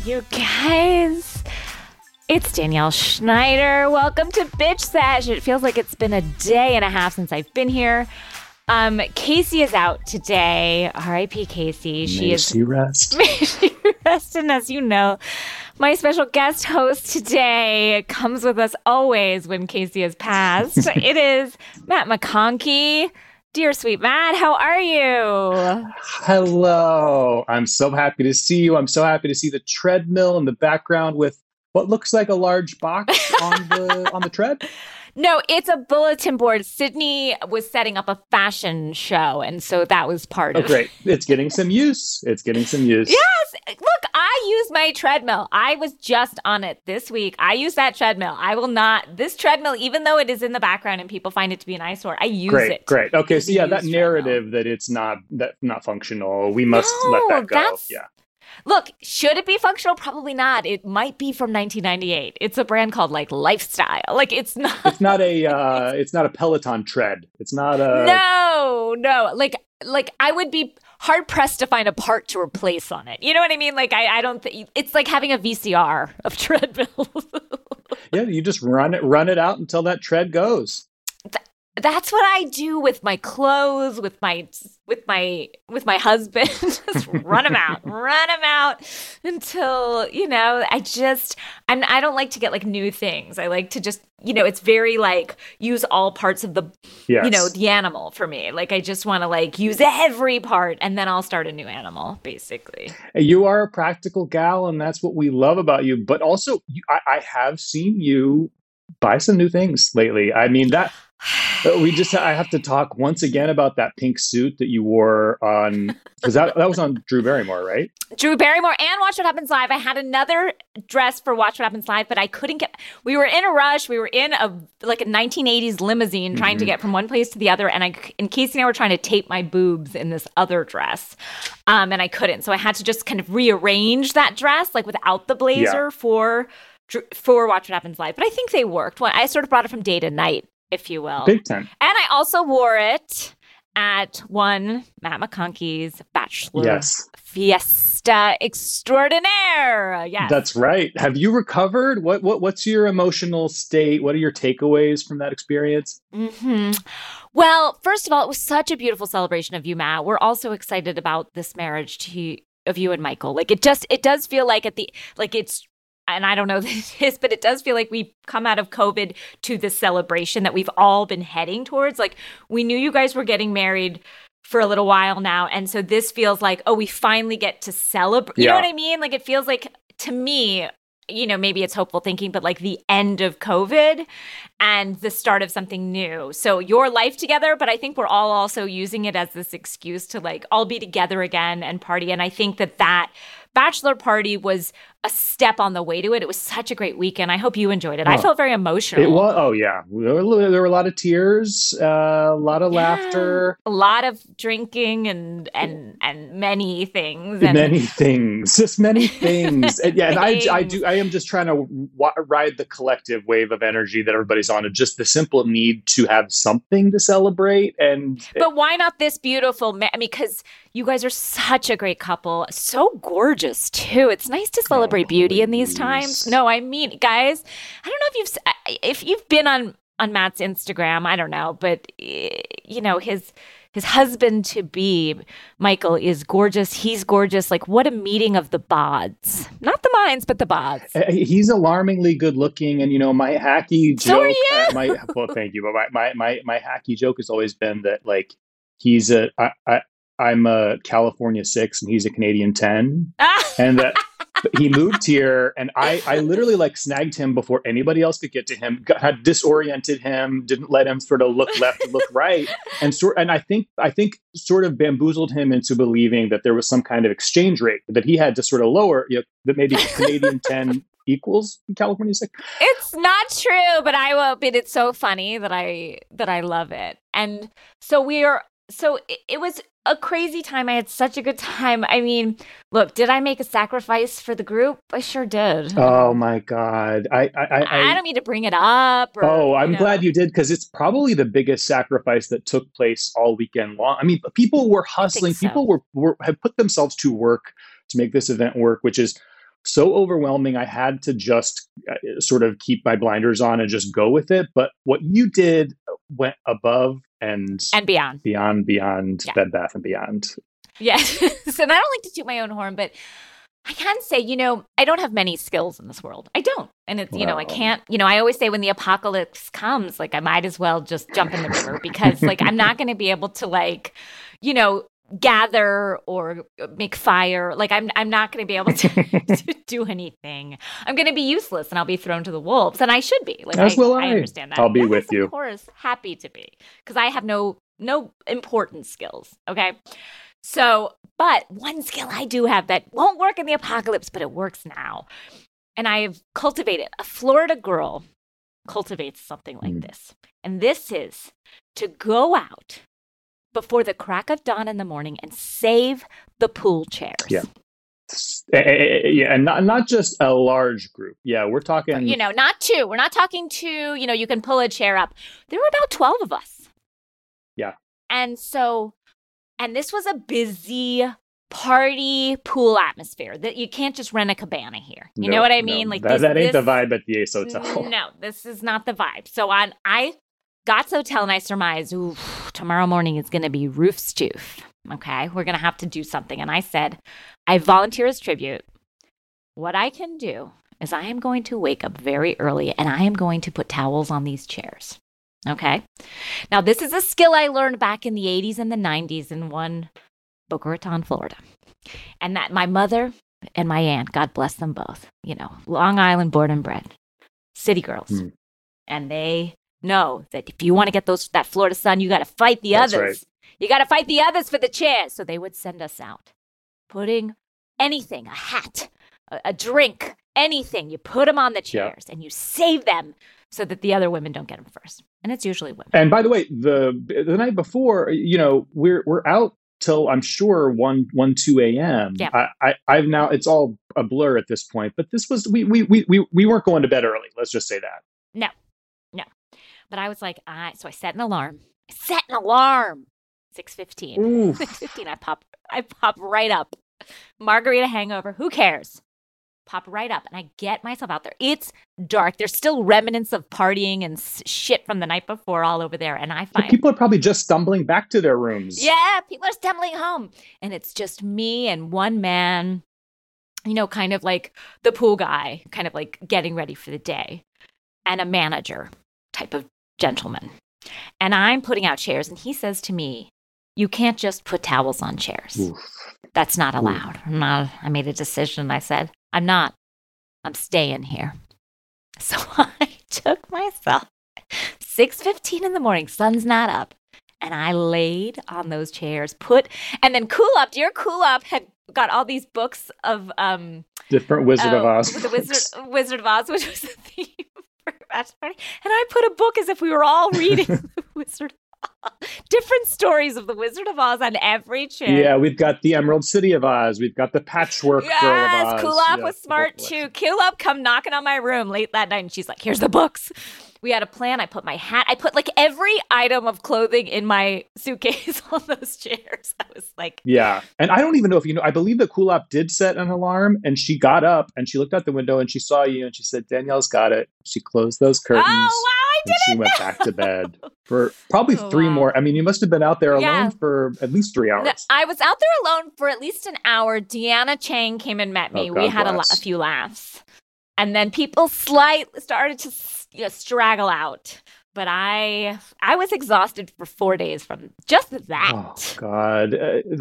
You guys, it's Danielle Schneider. Welcome to Bitch Sesh. It feels like it's been a day and a half since I've been here. Casey is out today. R.I.P. Casey. May she rest. May she rest. And as you know, my special guest host today comes with us always when Casey has passed. It is Matt McConkey. Dear sweet Matt, how are you? Hello. I'm so happy to see you. I'm so happy to see the treadmill in the background with what looks like a large box on the tread. No, it's a bulletin board. Sydney was setting up a fashion show, and so that was part of it. Great. It's getting some use. Yes. Look, I use my treadmill. I was just on it this week. I use that treadmill. I will not. This treadmill, even though it is in the background and people find it to be an eyesore, I use it. Great. Okay, so that narrative that it's not functional, we must let that go. Yeah. Look, should it be functional? Probably not. It might be from 1998. It's a brand called Lifestyle. It's not. It's not a Peloton tread. It's not a. No. I would be hard pressed to find a part to replace on it. You know what I mean? I don't think it's like having a VCR of treadmills. Yeah, you just run it out until that tread goes. That's what I do with my clothes, with my husband. Just run them out until, I don't like to get new things. I like to just, it's very use all parts of the, the animal for me. I just want to use every part and then I'll start a new animal, basically. You are a practical gal and that's what we love about you. But also I have seen you buy some new things lately. I mean, I have to talk once again about that pink suit that you wore on, because that was on Drew Barrymore, right? Drew Barrymore and Watch What Happens Live. I had another dress for Watch What Happens Live, but I couldn't we were in a rush. We were in a 1980s limousine trying to get from one place to the other. And Casey and I were trying to tape my boobs in this other dress. And I couldn't. So I had to just kind of rearrange that dress, without the blazer for Watch What Happens Live. But I think they worked. I sort of brought it from day to night, if you will. Big time. And I also wore it at one Matt McConkey's Bachelor Fiesta Extraordinaire. Yes. That's right. Have you recovered? What's your emotional state? What are your takeaways from that experience? Mm-hmm. Well, first of all, it was such a beautiful celebration of you, Matt. We're also excited about this marriage of you and Michael. It does feel like it's, and I don't know this, but it does feel like we've come out of COVID to this celebration that we've all been heading towards. We knew you guys were getting married for a little while now. And so this feels like, we finally get to celebrate. You know what I mean? It feels like, to me, maybe it's hopeful thinking, but the end of COVID and the start of something new. So your life together, but I think we're all also using it as this excuse to all be together again and party. And I think that bachelor party was a step on the way to it. It was such a great weekend. I hope you enjoyed it. I felt very emotional. It was. Oh yeah, there were a lot of tears, a lot of laughter, a lot of drinking, and many things. Just many things. And I am just trying to ride the collective wave of energy that everybody's on, and just the simple need to have something to celebrate. But why not this beautiful? Because you guys are such a great couple, so gorgeous too. It's nice to celebrate beauty in these times. No, I mean, guys, I don't know if you've been on Matt's Instagram. I don't know, but his husband to be, Michael, is gorgeous. He's gorgeous. What a meeting of the bods, not the minds, but the bods. He's alarmingly good looking, and my hacky joke. So are you? Well, thank you, but my hacky joke has always been that I'm a California 6 and he's a Canadian 10, and that he moved here, and I literally snagged him before anybody else could get to him, had disoriented him, didn't let him sort of look left, look right, and I think sort of bamboozled him into believing that there was some kind of exchange rate that he had to sort of lower, that maybe Canadian 10 equals California 6. It's not true, but I will. But it's so funny that I love it, and so it was a crazy time. I had such a good time. I mean, look, did I make a sacrifice for the group? I sure did. Oh my God. I don't mean to bring it up. I'm glad you did, because it's probably the biggest sacrifice that took place all weekend long. I mean, people were hustling. People had put themselves to work to make this event work, which is so overwhelming. I had to just sort of keep my blinders on and just go with it. But what you did went above and beyond, beyond Bed Bath and Beyond. Yes. So I don't like to toot my own horn, but I can say, I don't have many skills in this world. I don't. And it's, I can't, I always say when the apocalypse comes, like I might as well just jump in the river because like I'm not going to be able to like, gather or make fire. Like I'm not going to be able to do anything. I'm going to be useless and I'll be thrown to the wolves, and I should be. Like As will I. I understand that. I'll be with you. Of course, happy to be, because I have no important skills. Okay. So, but one skill I do have that won't work in the apocalypse, but it works now. And I have cultivated. A Florida girl cultivates something like this. And this is to go out before the crack of dawn in the morning and save the pool chairs. Yeah. Yeah, and not just a large group. Yeah, we're talking... But, not two. We're not talking two, you can pull a chair up. There were about 12 of us. Yeah. And this was a busy party pool atmosphere that you can't just rent a cabana here. You know what I mean? Like that ain't the vibe at the Ace Hotel. No, this is not the vibe. So I got to the hotel and I surmised, tomorrow morning is going to be roof stoof. Okay, we're going to have to do something. And I said, I volunteer as tribute. What I can do is I am going to wake up very early and I am going to put towels on these chairs. Okay. Now, this is a skill I learned back in the 80s and the 90s in Boca Raton, Florida. And that my mother and my aunt, God bless them both, Long Island born and bred, city girls. And they know that if you want to get that Florida sun, you got to fight the others. Right. You got to fight the others for the chairs. So they would send us out, putting anything, a hat, a drink, anything. You put them on the chairs and you save them so that the other women don't get them first. And it's usually women. And by the way, the night before, we're out till I'm sure 2 a.m. Yeah. I've now, it's all a blur at this point, but this was, we weren't going to bed early. Let's just say that. No. But I was like, so I set an alarm. 6:15. 6:15. I pop right up. Margarita hangover. Who cares? Pop right up, and I get myself out there. It's dark. There's still remnants of partying and shit from the night before all over there. And I find people are probably just stumbling back to their rooms. Yeah, people are stumbling home. And it's just me and one man, kind of like the pool guy, kind of like getting ready for the day, and a manager type of gentleman. And I'm putting out chairs, and he says to me, you can't just put towels on chairs. Oof. That's not allowed. I made a decision. I said, I'm not. I'm staying here. So I took myself 6:15 in the morning, sun's not up, and I laid on those chairs, and then Cool Up, dear Cool Up had got all these books of different Wizard of Oz. The Wizard of Oz, which was the theme for Bachelor Party. And I put a book as if we were all reading the Wizard of Oz. Different stories of the Wizard of Oz on every chair. Yeah, we've got the Emerald City of Oz. We've got the Patchwork Girl of Oz. Yes, Cool Up was smart too. Cool Up come knocking on my room late that night, and she's like, here's the books. We had a plan. I put my hat. I put like every item of clothing in my suitcase on those chairs. I was like... Yeah. And I don't even know if I believe that Cool Up did set an alarm, and she got up and she looked out the window and she saw you and she said, Danielle's got it. She closed those curtains. Oh, wow, I did it! She went back to bed for probably 3 more. I mean, you must have been out there alone for at least 3 hours. I was out there alone for at least an hour. Deanna Chang came and met me. We had a few laughs. And then people started to straggle out. But I was exhausted for 4 days from just that. Oh, God.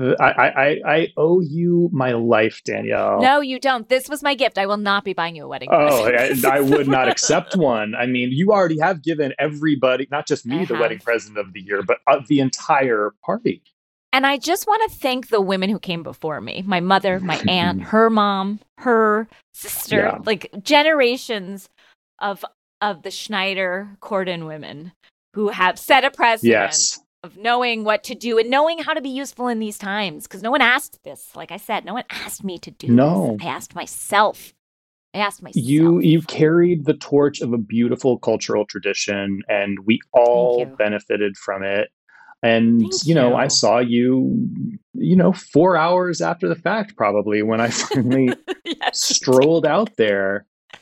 I owe you my life, Danielle. No, you don't. This was my gift. I will not be buying you a wedding present. I would not accept one. I mean, you already have given everybody, not just me, the wedding present of the year, but the entire party. And I just want to thank the women who came before me. My mother, my aunt, her mom, her sister, like generations of the Schneider Corden women who have set a precedent of knowing what to do and knowing how to be useful in these times. Because no one asked this. Like I said, no one asked me to do this. I asked myself. You carried the torch of a beautiful cultural tradition, and we all benefited from it. And, Thank you. I saw you, 4 hours after the fact, probably, when I finally strolled out there.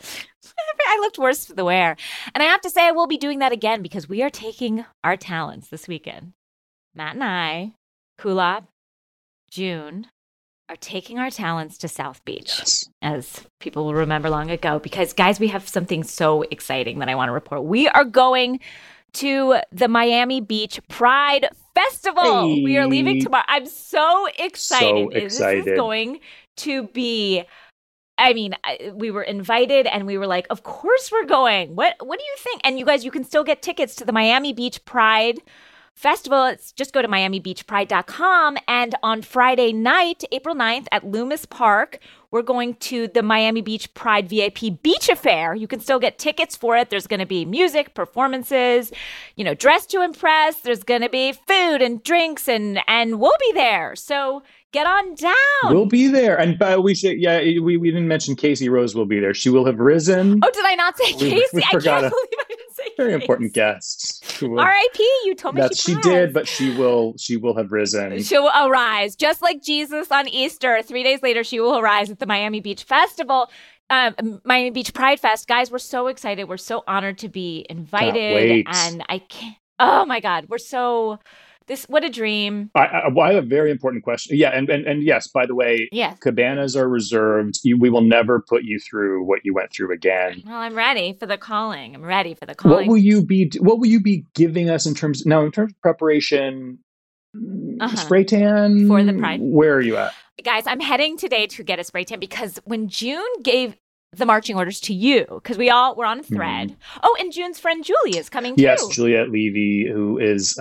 I looked worse for the wear. And I have to say, I will be doing that again because we are taking our talents this weekend. Matt and I, Kulap, June, are taking our talents to South Beach, as people will remember long ago. Because, guys, we have something so exciting that I want to report. We are going to the Miami Beach Pride Festival. Hey. We are leaving tomorrow. I'm so excited. So excited. This is going to be... I mean, we were invited and we were like, of course we're going. What do you think? And you guys, you can still get tickets to the Miami Beach Pride Festival. Just go to miamibeachpride.com. And on Friday night, April 9th at Loomis Park, we're going to the Miami Beach Pride VIP Beach Affair. You can still get tickets for it. There's going to be music, performances, dress to impress. There's going to be food and drinks and we'll be there. So get on down. We'll be there. And we didn't mention Casey Rose will be there. She will have risen. Oh, did I not say Casey? We I can't forgot believe I didn't say very Casey. important guest. R.I.P. You told me she did, but she will have risen. She will arise. Just like Jesus on Easter. 3 days later, she will arise at the Miami Beach Festival. Miami Beach Pride Fest. Guys, we're so excited. We're so honored to be invited. And I can't... Oh, my God. We're so... What a dream. I have a very important question. Yeah, and yes, by the way, cabanas are reserved. We will never put you through what you went through again. Well, I'm ready for the calling. What will you be giving us in terms of preparation? Spray tan? For the Pride. Where are you at? Guys, I'm heading today to get a spray tan because when June gave the marching orders to you, because we're on a thread. Mm-hmm. Oh, and June's friend Julie is coming too. Yes, Juliette Levy, who is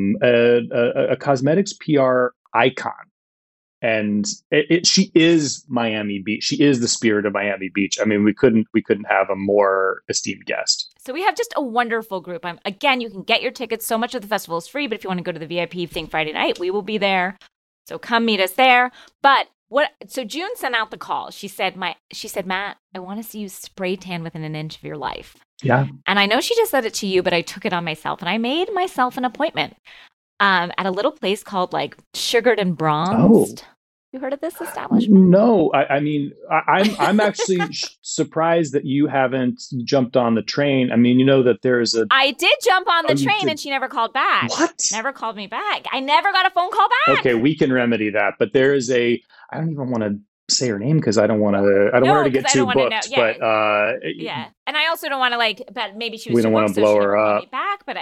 a cosmetics PR icon. And she is Miami Beach. She is the spirit of Miami Beach. I mean, we couldn't have a more esteemed guest. So we have just a wonderful group. Again, you can get your tickets. So much of the festival is free, but if you want to go to the VIP thing Friday night, we will be there. So come meet us there. But so June sent out the call. She said, Matt, I want to see you spray tan within an inch of your life. Yeah. And I know she just said it to you, but I took it on myself and I made myself an appointment at a little place called like Sugared and Bronzed. Oh. You heard of this establishment? No, I mean, I'm actually surprised that you haven't jumped on the train. I mean, that there's I did jump on the train and she never called back. What? Never called me back. I never got a phone call back. Okay, we can remedy that. But there is I don't even want to say her name because I don't want her to get too booked. Yeah. But yeah, and I also don't want to but maybe she was. We don't want to blow her up. Me back, but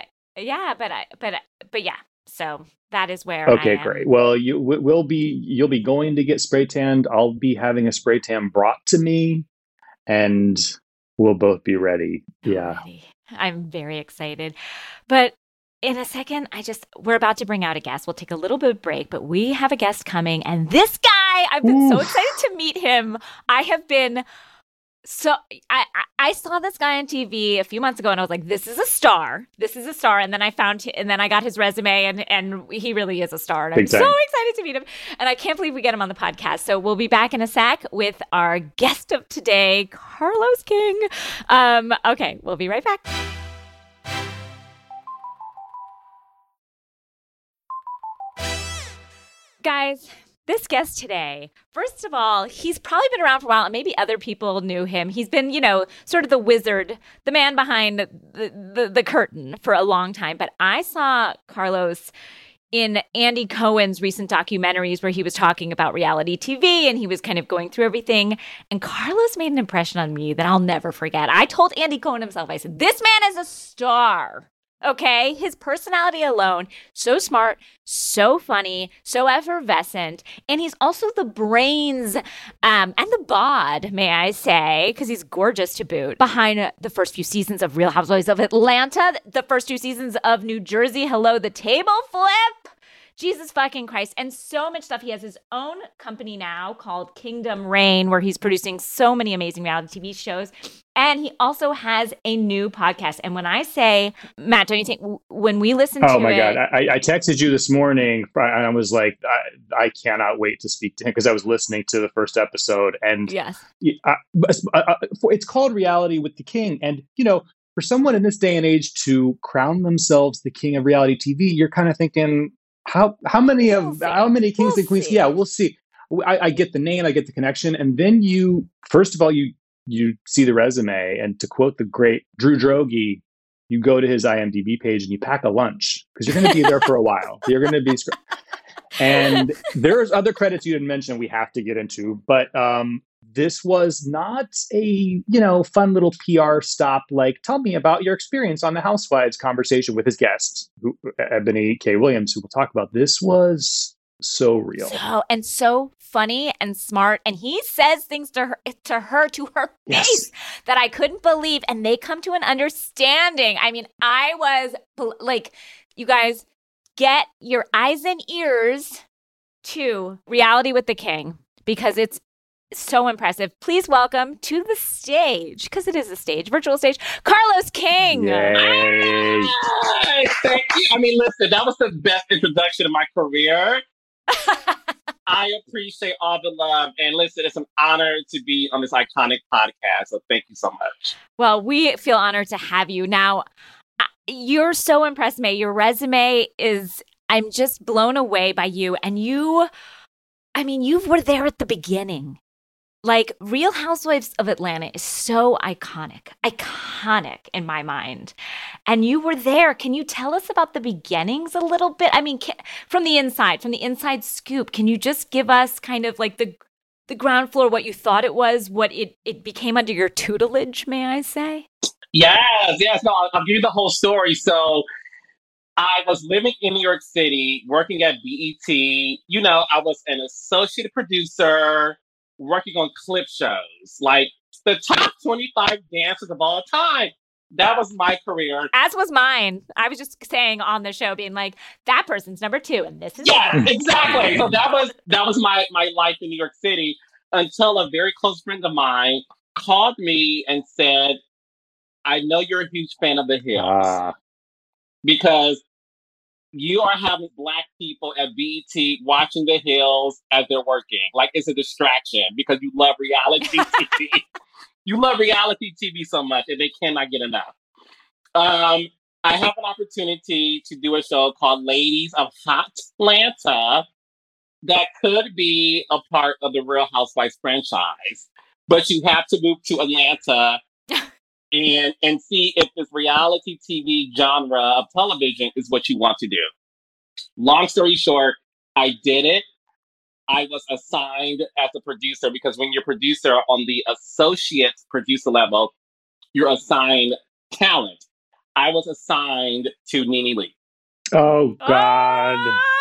yeah. So that is where. Okay, great. Well, you'll be going to get spray tanned. I'll be having a spray tan brought to me, and we'll both be ready. Yeah, I'm very excited. But in a second, we're about to bring out a guest. We'll take a little bit of break, but we have a guest coming, and this guy, I've been so excited to meet him. So I saw this guy on TV a few months ago and I was like, this is a star. And then I got his resume and he really is a star. And I'm so excited to meet him. And I can't believe we get him on the podcast. So we'll be back in a sec with our guest of today, Carlos King. Okay, we'll be right back. Guys, this guest today, first of all, he's probably been around for a while and maybe other people knew him. He's been, sort of the wizard, the man behind the curtain for a long time. But I saw Carlos in Andy Cohen's recent documentaries where he was talking about reality TV and he was kind of going through everything. And Carlos made an impression on me that I'll never forget. I told Andy Cohen himself, I said, this man is a star. Okay, his personality alone, so smart, so funny, so effervescent. And he's also the brains and the bod, may I say, because he's gorgeous to boot, behind the first few seasons of Real Housewives of Atlanta, the first 2 seasons of New Jersey, Hello, the Table Flip. Jesus fucking Christ. And so much stuff. He has his own company now called Kingdom Reign, where he's producing so many amazing reality TV shows. And he also has a new podcast. And when I say, Matt, don't you think when we listen to it... Oh my God. I texted you this morning. I was like, I cannot wait to speak to him because I was listening to the first episode. And yes, it's called Reality with the King. And, for someone in this day and age to crown themselves the king of reality TV, you're kind of thinking, how many kings and queens? Yeah, we'll see. I get the name, I get the connection, and then first of all, you see the resume, and to quote the great Drew Droege, you go to his IMDb page and you pack a lunch because you're going to be there for a while. You're going to be, and there's other credits you didn't mention we have to get into, but this was not a fun little PR stop. Like, tell me about your experience on the Housewives conversation with his guest, Ebony K. Williams, who we'll talk about. This was so real, so funny and smart, and he says things to her face that I couldn't believe, and they come to an understanding. I mean, I was like, you guys, get your eyes and ears to Reality with the King, because it's so impressive. Please welcome to the stage, because it is a stage, virtual stage, Carlos King. Yay. Thank you. I mean, listen, that was the best introduction of my career. I appreciate all the love. And listen, it's an honor to be on this iconic podcast. So thank you so much. Well, we feel honored to have you. Now, you're so impressed, May. Your resume I'm just blown away by you. And you were there at the beginning. Like, Real Housewives of Atlanta is so iconic in my mind. And you were there. Can you tell us about the beginnings a little bit? I mean, from the inside scoop, can you just give us kind of like the ground floor, what you thought it was, what it became under your tutelage, may I say? Yes. No, I'll give you the whole story. So I was living in New York City, working at BET. I was an associate producer, working on clip shows, like the top 25 dancers of all time. That was my career. As was mine. I was just saying on the show, being like, that person's number 2, and this is exactly. So that was my life in New York City, until a very close friend of mine called me and said, I know you're a huge fan of The Hills because you are having Black people at BET watching The Hills as they're working. Like, it's a distraction because you love reality TV. You love reality TV so much, and they cannot get enough. I have an opportunity to do a show called Ladies of Hot Atlanta that could be a part of the Real Housewives franchise, but you have to move to Atlanta and see if this reality TV genre of television is what you want to do. Long story short, I did it. I was assigned as a producer, because when you're a producer on the associate producer level, you're assigned talent. I was assigned to NeNe Leakes. Oh, God.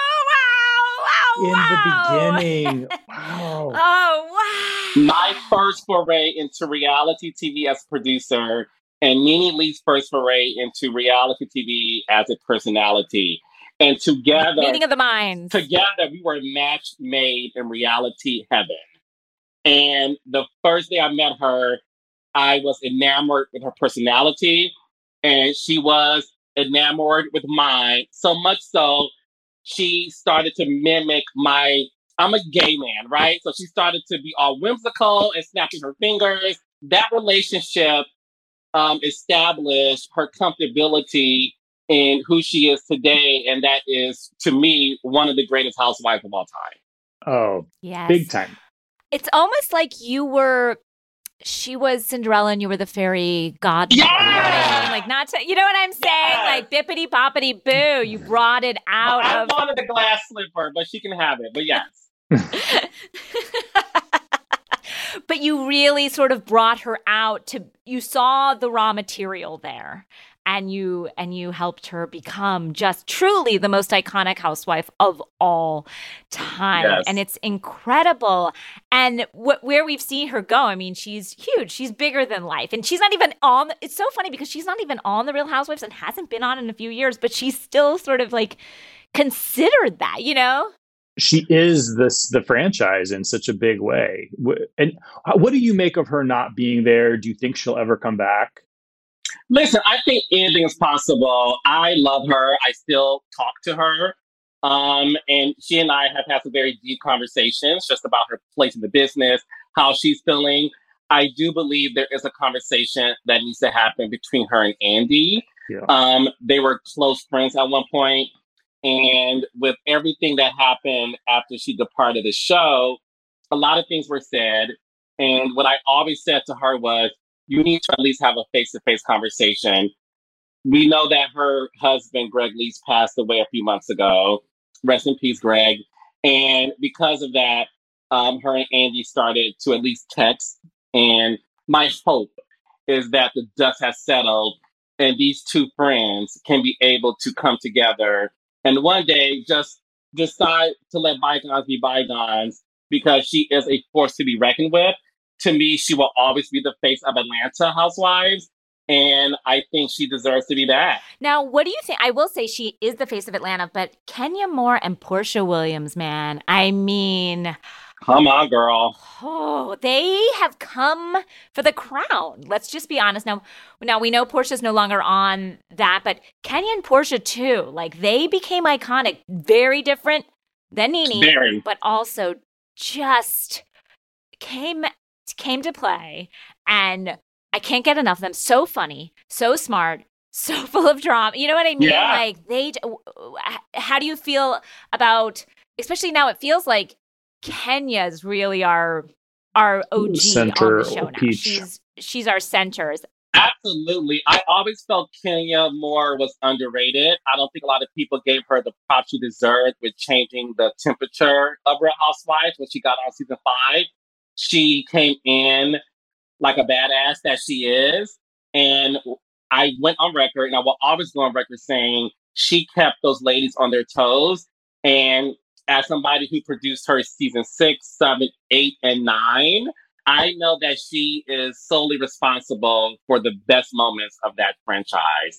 Oh, wow. In the beginning. Wow. Oh, wow. My first foray into reality TV as a producer, and NeNe Leakes' first foray into reality TV as a personality. And together, meeting of the minds. Together, we were a match made in reality heaven. And the first day I met her, I was enamored with her personality, and she was enamored with mine. So much so, she started to mimic I'm a gay man, right? So she started to be all whimsical and snapping her fingers. That relationship established her comfortability in who she is today. And that is, to me, one of the greatest housewives of all time. Oh, yes. Big time. It's almost like she was Cinderella and you were the fairy godmother. Yeah! Like, not to, you know what I'm saying? Yeah. Like, bippity boppity boo. You brought it out. I wanted the glass slipper, but she can have it. But yes. But you really sort of brought her out you saw the raw material there. And you helped her become just truly the most iconic housewife of all time. Yes. And it's incredible. And where we've seen her go, I mean, she's huge. She's bigger than life. And she's not even it's so funny because she's not even on The Real Housewives and hasn't been on in a few years, but she's still sort of like considered that, you know? She is the franchise in such a big way. And what do you make of her not being there? Do you think she'll ever come back? Listen, I think anything is possible. I love her. I still talk to her. And she and I have had some very deep conversations just about her place in the business, how she's feeling. I do believe there is a conversation that needs to happen between her and Andy. Yeah. They were close friends at one point, and with everything that happened after she departed the show, a lot of things were said. And what I always said to her was, you need to at least have a face-to-face conversation. We know that her husband, Greg Lees, passed away a few months ago. Rest in peace, Greg. And because of that, her and Andy started to at least text. And my hope is that the dust has settled and these two friends can be able to come together and one day just decide to let bygones be bygones, because she is a force to be reckoned with. To me, she will always be the face of Atlanta Housewives. And I think she deserves to be that. Now, what do you think? I will say she is the face of Atlanta, but Kenya Moore and Portia Williams, man. I mean... Come on, girl. Oh, they have come for the crown. Let's just be honest. Now we know Portia's no longer on that, but Kenya and Portia too. Like, they became iconic. Very different than Nene, Very. But also just came to play. And I can't get enough of them. So funny, so smart, so full of drama. You know what I mean? Yeah. Like, how do you feel about, especially now it feels like Kenya's really our OG center on the show now. Peach. She's our center. Absolutely. I always felt Kenya Moore was underrated. I don't think a lot of people gave her the props she deserved with changing the temperature of Real Housewives when she got on season 5. She came in like a badass that she is. And I went on record, and I will always go on record saying she kept those ladies on their toes. And as somebody who produced her season 6, 7, 8, and 9, I know that she is solely responsible for the best moments of that franchise.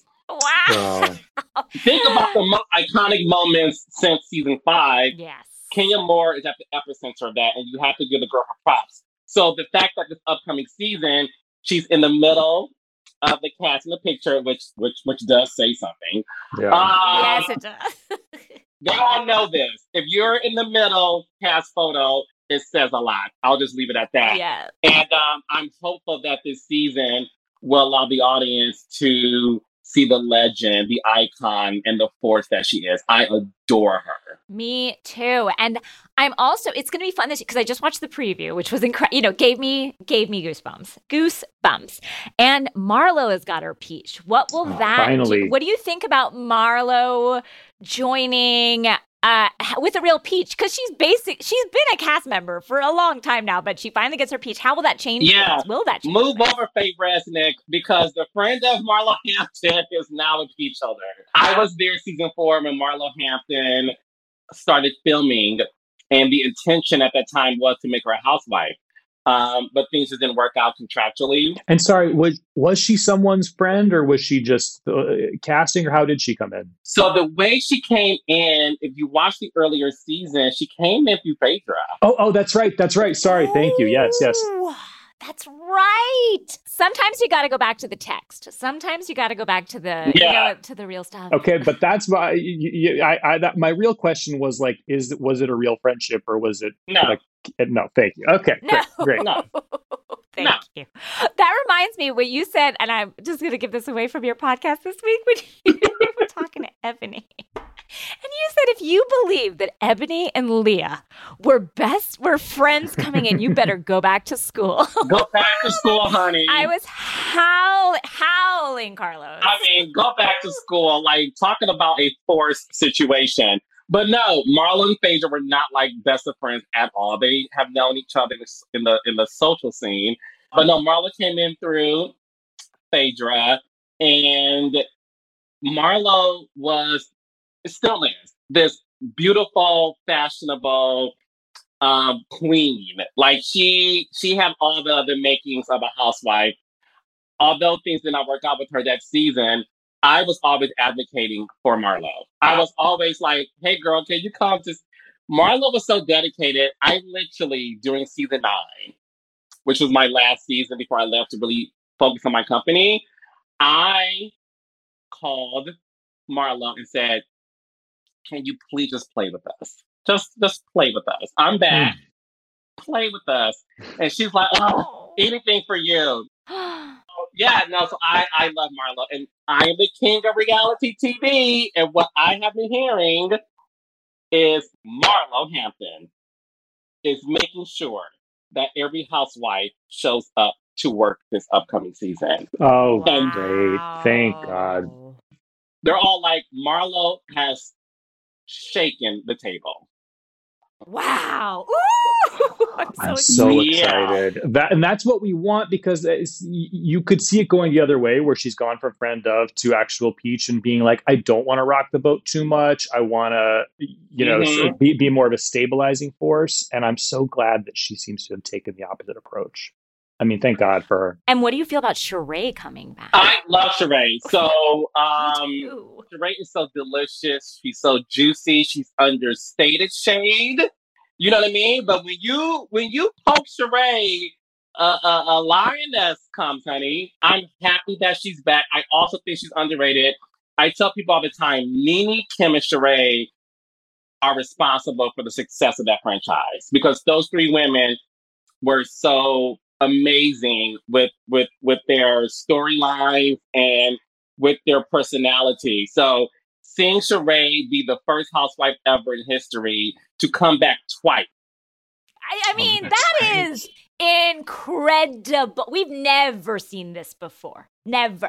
Wow. Think about the most iconic moments since season 5. Yes. Kenya Moore is at the epicenter of that, and you have to give the girl her props. So the fact that this upcoming season, she's in the middle of the cast in the picture, which does say something. Yeah. Yes, it does. They all know this. If you're in the middle cast photo, it says a lot. I'll just leave it at that. Yeah. And I'm hopeful that this season will allow the audience to see the legend, the icon, and the force that she is. I adore her. Me too. And I'm also, it's going to be fun this year because I just watched the preview, which was incredible. Gave me goosebumps. And Marlo has got her peach. What will that finally do? What do you think about Marlo joining with a real peach? Because she's been a cast member for a long time now, but she finally gets her peach. How will that change? Yeah. Things? Will that change? Move over, Faye Resnick, because the friend of Marlo Hampton is now a peach holder. I was there season 4 when Marlo Hampton started filming, and the intention at that time was to make her a housewife. But things just didn't work out contractually. And sorry, was she someone's friend, or was she just casting, or how did she come in? So the way she came in, if you watch the earlier season, she came in through Phaedra. Oh, that's right. Sorry, thank you. Yes. That's right. Sometimes you got to go back to the text. Sometimes you got to go back to the to the real stuff. Okay, but that's why my real question was like, was it a real friendship, or was it No. No, thank you. Okay, No. great. No. Thank you. That reminds me what you said, and I'm just going to give this away from your podcast this week when you were talking to Ebony. And you said if you believe that Ebony and Leah were friends coming in, you better go back to school. Go back to school, honey. I was howling, Carlos. I mean, go back to school, like talking about a forced situation. But no, Marlo and Phaedra were not like best of friends at all. They have known each other in the social scene. But no, Marlo came in through Phaedra, and Marlo still is this beautiful, fashionable queen. Like she had all the makings of a housewife. Although things did not work out with her that season, I was always advocating for Marlo. I was always like, hey girl, can you come to... Marlo was so dedicated. I literally, during season 9, which was my last season before I left to really focus on my company, I called Marlo and said, can you please just play with us? Just play with us. I'm back. Play with us. And she's like, oh, Anything for you. Yeah, no, so I love Marlo. And I am the king of reality TV. And what I have been hearing is Marlo Hampton is making sure that every housewife shows up to work this upcoming season. Oh, great. Thank God. They're all like, Marlo has shaken the table. Wow. Ooh, I'm so excited. That's what we want, because you could see it going the other way, where she's gone from friend of to actual Peach and being like, I don't want to rock the boat too much. I want to, be more of a stabilizing force. And I'm so glad that she seems to have taken the opposite approach. I mean, thank God for her. And what do you feel about Sheree coming back? I love Sheree. So, Sheree is so delicious. She's so juicy. She's understated shade. You know what I mean? But when you poke Sheree, a lioness comes, honey. I'm happy that she's back. I also think she's underrated. I tell people all the time, Nene, Kim, and Sheree are responsible for the success of that franchise, because those three women were so amazing with their storylines and with their personality. So seeing Sheree be the first housewife ever in history to come back twice. I mean, that is incredible. We've never seen this before. Never.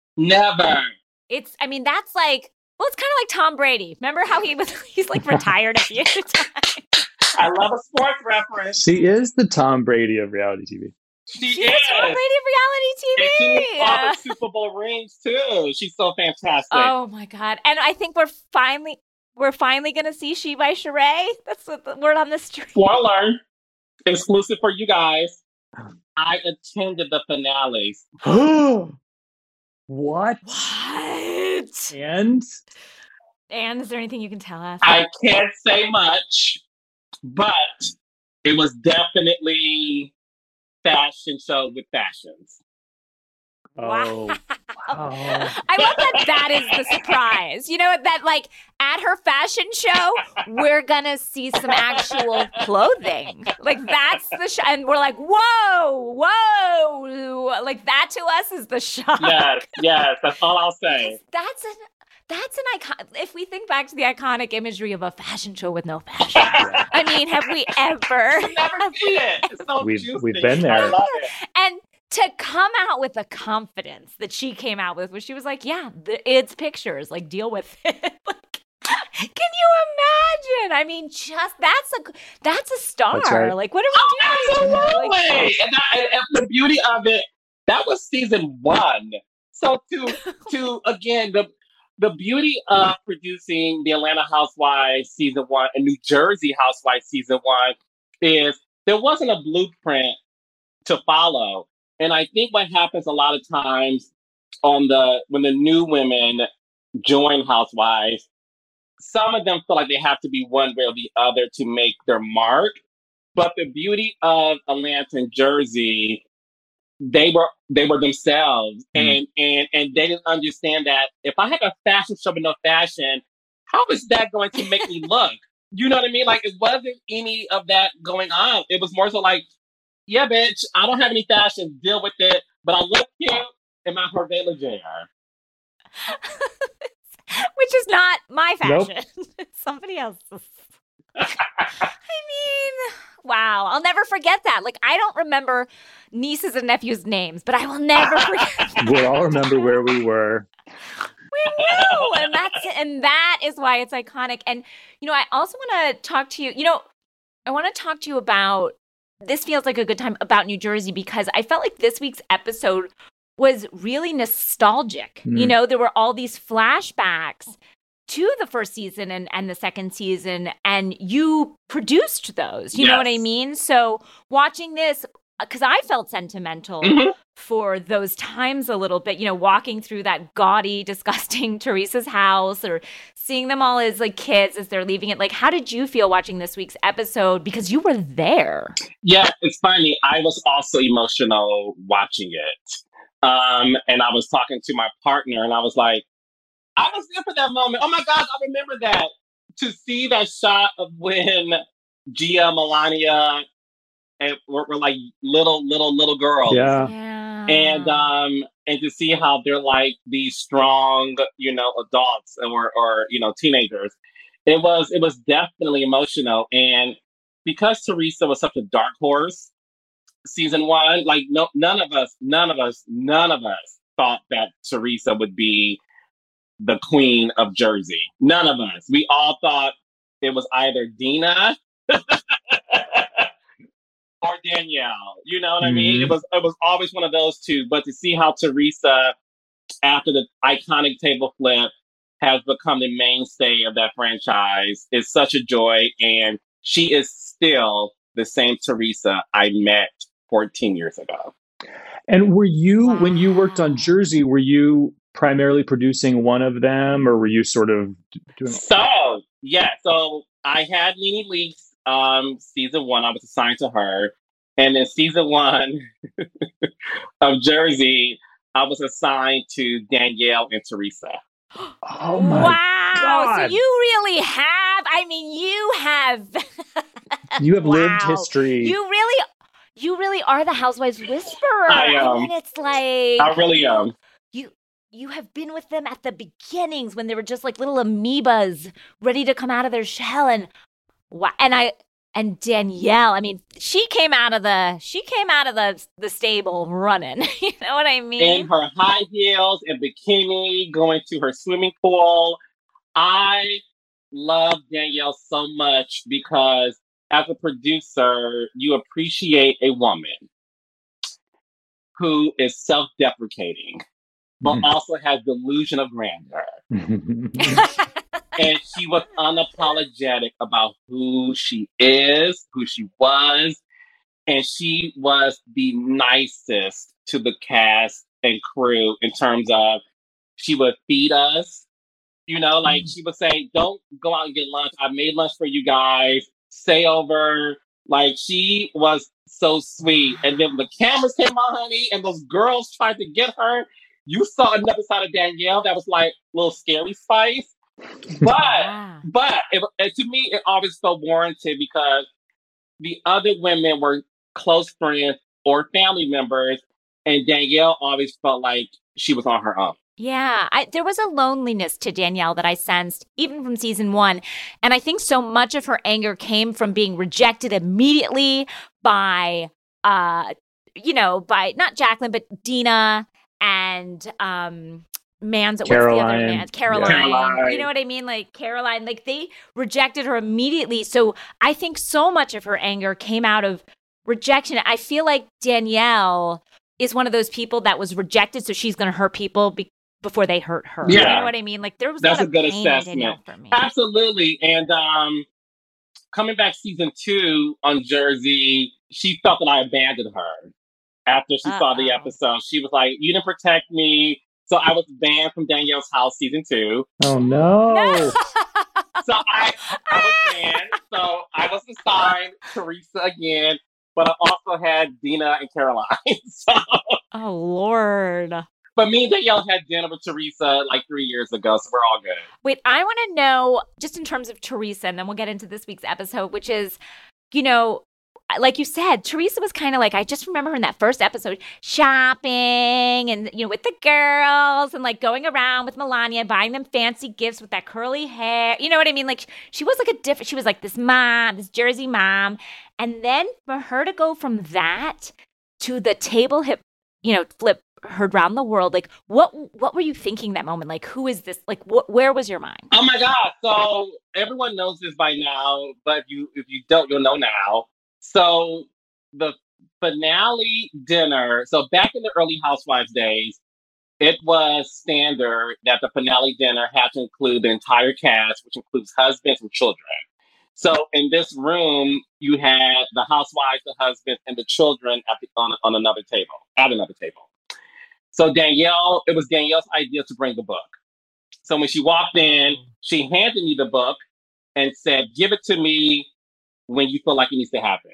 That's like, well, it's kind of like Tom Brady. Remember how he's like retired a few times? I love a sports reference. She is the Tom Brady of reality TV. She is Tom Brady of reality TV. And she won all the Super Bowl rings too. She's so fantastic. Oh my God! And I think we're finally going to see She by Sheree. That's the word on the street. Spoiler, exclusive for you guys. I attended the finales. What? And is there anything you can tell us? I can't say much, but it was definitely fashion show with fashions. Wow. I love that is the surprise. You know, that like at her fashion show, we're going to see some actual clothing. Like that's the show. And we're like, whoa. Like that to us is the shock. Yes. That's all I'll say. That's an icon. If we think back to the iconic imagery of a fashion show with no fashion, I mean, have we ever? We've been there. I love it. And to come out with the confidence that she came out with, where she was like, "Yeah, it's pictures. Like, deal with it." Like, can you imagine? I mean, just that's a star. Right. Like, what are we doing? Absolutely. And the beauty of it, that was season 1. So to again the beauty of producing the Atlanta Housewives season 1 and New Jersey Housewives season 1 is there wasn't a blueprint to follow. And I think what happens a lot of times when the new women join Housewives, some of them feel like they have to be one way or the other to make their mark. But the beauty of Atlanta and Jersey, they were themselves, and they didn't understand that if I had a fashion show with no fashion, how is that going to make me look? You know what I mean? Like, it wasn't any of that going on. It was more so like, yeah, bitch, I don't have any fashion, deal with it, but I look cute in my Hervé Leger. Which is not my fashion. Nope. It's somebody else's. I mean, wow. I'll never forget that. Like, I don't remember nieces and nephews' names, but I will never forget. We'll all remember where we were. We will. And that is why it's iconic. And, I also want to talk to you. I want to talk to you about, this feels like a good time, about New Jersey, because I felt like this week's episode was really nostalgic. There were all these flashbacks to the first season and the second season, and you produced those. You know what I mean? So watching this, because I felt sentimental for those times a little bit, walking through that gaudy, disgusting Teresa's house, or seeing them all as like kids as they're leaving it. Like, how did you feel watching this week's episode? Because you were there. Yeah, it's funny. I was also emotional watching it. And I was talking to my partner, and I was like, I was there for that moment. Oh my gosh, I remember that. To see that shot of when Gia, Melania, and we're like little girls. Yeah. And to see how they're like these strong, adults or teenagers, it was definitely emotional. And because Teresa was such a dark horse, season one, like none of us thought that Teresa would be the queen of Jersey. None of us. We all thought it was either Dina or Danielle. You know what I mean? It was always one of those two. But to see how Teresa, after the iconic table flip, has become the mainstay of that franchise is such a joy. And she is still the same Teresa I met 14 years ago. And were you, when you worked on Jersey, were you primarily producing one of them, or were you sort of doing? So I had NeNe Leakes season one. I was assigned to her, and in season one of Jersey, I was assigned to Danielle and Teresa. Oh my God. So you really have. I mean, you have. You have lived history. You really are the Housewives Whisperer. I am. I mean, it's like I really am. You have been with them at the beginnings when they were just like little amoebas ready to come out of their shell, and Danielle. I mean, she came out of the stable running. You know what I mean? In her high heels and bikini, going to her swimming pool. I love Danielle so much because as a producer, you appreciate a woman who is self-deprecating, but also has delusion of grandeur. And she was unapologetic about who she is, who she was, and she was the nicest to the cast and crew in terms of she would feed us. Like she would say, don't go out and get lunch. I made lunch for you guys. Stay over. Like she was so sweet. And then when the cameras came on, honey, and those girls tried to get her, you saw another side of Danielle that was like a little scary spice. But to me, it always felt warranted because the other women were close friends or family members, and Danielle always felt like she was on her own. Yeah, there was a loneliness to Danielle that I sensed even from season one. And I think so much of her anger came from being rejected immediately by not Jacqueline, but Dina and Caroline. What's the other man? Caroline. You know what I mean? Like Caroline, like they rejected her immediately. So I think so much of her anger came out of rejection. I feel like Danielle is one of those people that was rejected, so she's going to hurt people before they hurt her. Yeah. You know what I mean? Like there was that's a good pain assessment for me. Absolutely. And coming back season 2 on Jersey, she felt that I abandoned her after she saw the episode. She was like, "You didn't protect me." So I was banned from Danielle's house season 2. Oh no. So I was banned. So I was assigned Teresa again, but I also had Dina and Caroline. Oh Lord. But me and Danielle had dinner with Teresa like 3 years ago, so we're all good. Wait, I want to know, just in terms of Teresa, and then we'll get into this week's episode, which is, like you said, Teresa was kind of like, I just remember her in that first episode, shopping and, with the girls and like going around with Melania, buying them fancy gifts with that curly hair. You know what I mean? Like she was like she was like this mom, this Jersey mom. And then for her to go from that to the table hip, flip heard around the world, like what were you thinking that moment? Like, who is this? Like, where was your mind? Oh my God. So everyone knows this by now, but if you don't, you'll know now. So the finale dinner, so back in the early Housewives days, it was standard that the finale dinner had to include the entire cast, which includes husbands and children. So in this room, you had the housewives, the husbands, and the children on another table, at another table. So it was Danielle's idea to bring the book. So when she walked in, she handed me the book and said, "Give it to me when you feel like it needs to happen."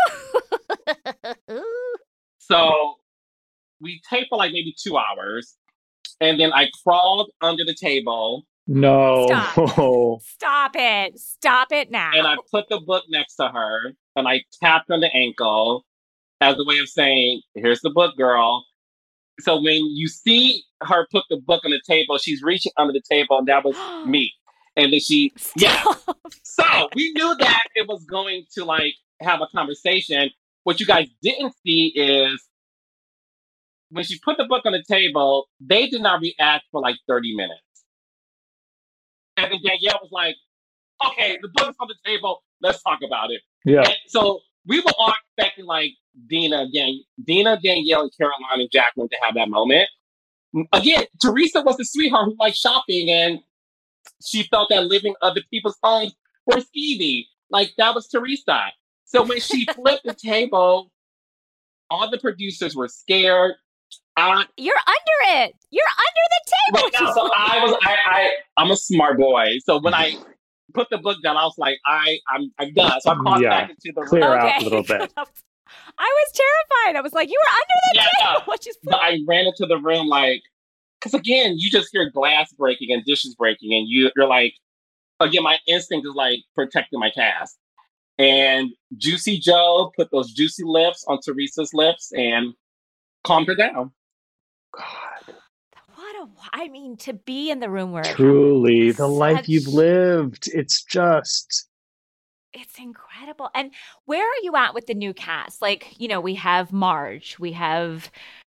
So we taped for like maybe 2 hours. And then I crawled under the table No. Stop it. Stop it now. And I put the book next to her and I tapped on the ankle as a way of saying, here's the book, girl. So when you see her put the book on the table, she's reaching under the table, and that was me. And then So we knew that it was going to like have a conversation. What you guys didn't see is when she put the book on the table, they did not react for like 30 minutes. And then Danielle was like, okay, the book's on the table. Let's talk about it. Yeah. And so we were all expecting like Dina, Danielle, and Caroline and Jacqueline to have that moment. Again, Teresa was the sweetheart who liked shopping, and she felt that living other people's homes were skeevy. Like, that was Teresa. So when she flipped the table, all the producers were scared. You're under it. You're under the table. Right now, so I'm a smart boy. So when I put the book down, I was like, I'm done. So I called back into the room. Clear out a little bit. I was terrified. I was like, you were under the table. But I ran into the room like, because again, you just hear glass breaking and dishes breaking, and you're like, again, my instinct is like protecting my cast. And Juicy Joe put those juicy lips on Teresa's lips and calmed her down. God. I mean, to be in the room where truly the life you've lived, it's incredible. And where are you at with the new cast? Like, you know, we have Marge, we have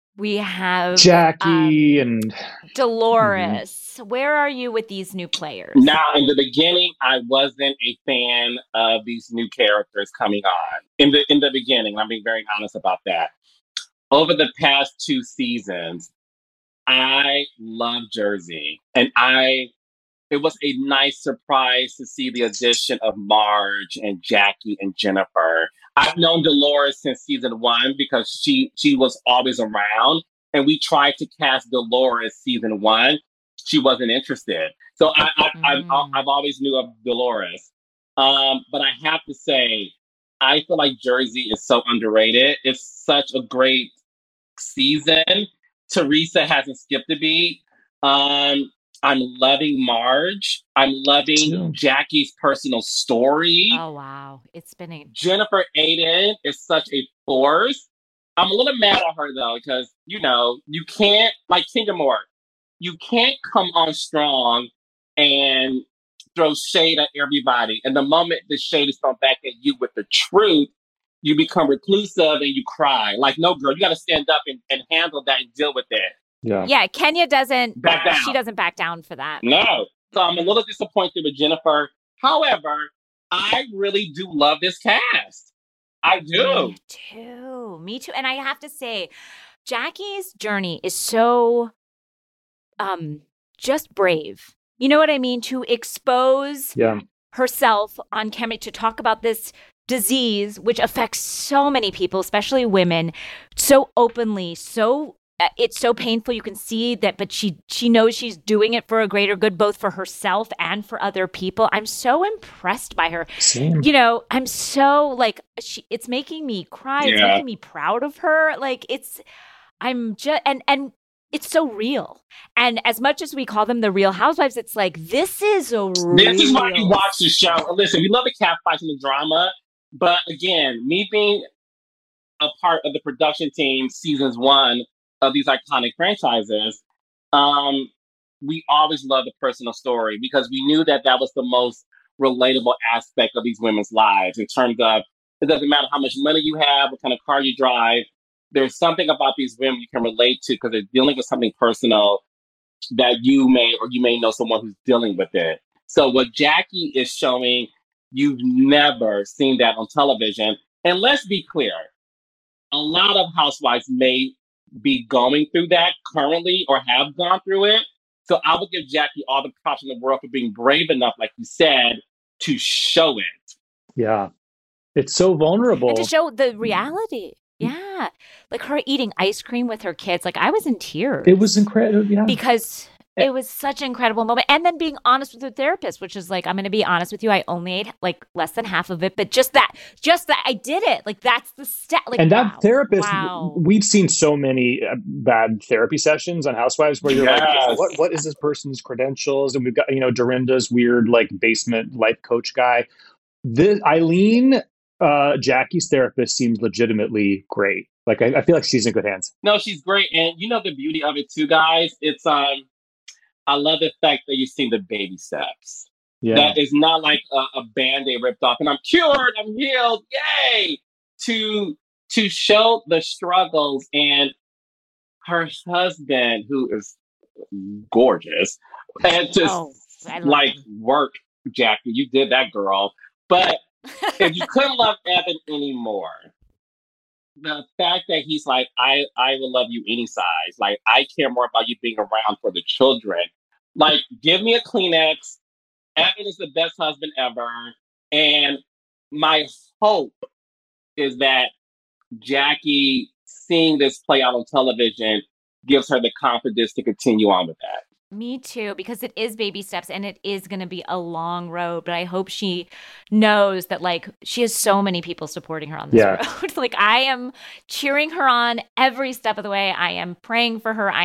Jackie and Dolores. Mm-hmm. Where are you with these new players? Now, in the beginning, I wasn't a fan of these new characters coming on. In the beginning, I'm being very honest about that. Over the past 2 seasons, I love Jersey, and it was a nice surprise to see the addition of Marge and Jackie and Jennifer. I've known Dolores since season 1 because she was always around, and we tried to cast Dolores season 1. She wasn't interested, so I've always knew of Dolores. But I have to say, I feel like Jersey is so underrated. It's such a great season. Teresa hasn't skipped a beat. I'm loving Marge. I'm loving Jackie's personal story. Oh, wow. It's been Jennifer Aiden is such a force. I'm a little mad at her, though, because, you know, you can't, like Kingdom Hearts, you can't come on strong and throw shade at everybody. And the moment the shade is thrown back at you with the truth, you become reclusive and you cry. Like, no, girl, you got to stand up and handle that and deal with it. Yeah, Kenya doesn't back down. She doesn't back down for that. No. So I'm a little disappointed with Jennifer. However, I really do love this cast. I do. Me too. And I have to say, Jackie's journey is so just brave. You know what I mean? To expose herself on camera, to talk about this disease, which affects so many people, especially women, so openly, it's so painful. You can see that, but she knows she's doing it for a greater good, both for herself and for other people. I'm so impressed by her. Same. You know, I'm so like, it's making me cry. It's making me proud of her. Like and it's so real. And as much as we call them the Real Housewives, it's like, this is why you watch the show. Listen, we love the catfights and the drama, but again, me being a part of the production team, seasons 1 of these iconic franchises, we always loved the personal story because we knew that was the most relatable aspect of these women's lives in terms of, it doesn't matter how much money you have, what kind of car you drive, there's something about these women you can relate to because they're dealing with something personal that you may know someone who's dealing with it. So what Jackie is showing, you've never seen that on television. And let's be clear, a lot of housewives may be going through that currently or have gone through it. So I would give Jackie all the props in the world for being brave enough, like you said, to show it. Yeah. It's so vulnerable. And to show the reality. Yeah. Like her eating ice cream with her kids. Like, I was in tears. It was incredible. Yeah. Because it was such an incredible moment. And then being honest with the therapist, which is like, I'm going to be honest with you. I only ate like less than half of it, but just that I did it. Like, that's the step. Like, and that therapist, wow. We've seen so many bad therapy sessions on Housewives where you're like, what is this person's credentials? And we've got, Dorinda's weird, like, basement life coach guy. This Eileen, Jackie's therapist, seems legitimately great. Like, I feel like she's in good hands. No, she's great. And the beauty of it too, guys, it's, I love the fact that you've seen the baby steps. Yeah. That is not like a Band-Aid ripped off and I'm cured, I'm healed, yay! To show the struggles, and her husband, who is gorgeous, and just work, Jackie, you did that, girl. But if you couldn't love Evan anymore, the fact that he's like, I will love you any size. Like, I care more about you being around for the children. Like, give me a Kleenex. Evan is the best husband ever. And my hope is that Jackie, seeing this play out on television, gives her the confidence to continue on with that. Me too, because it is baby steps and it is going to be a long road. But I hope she knows that, like, she has so many people supporting her on this road. Like, I am cheering her on every step of the way. I am praying for her.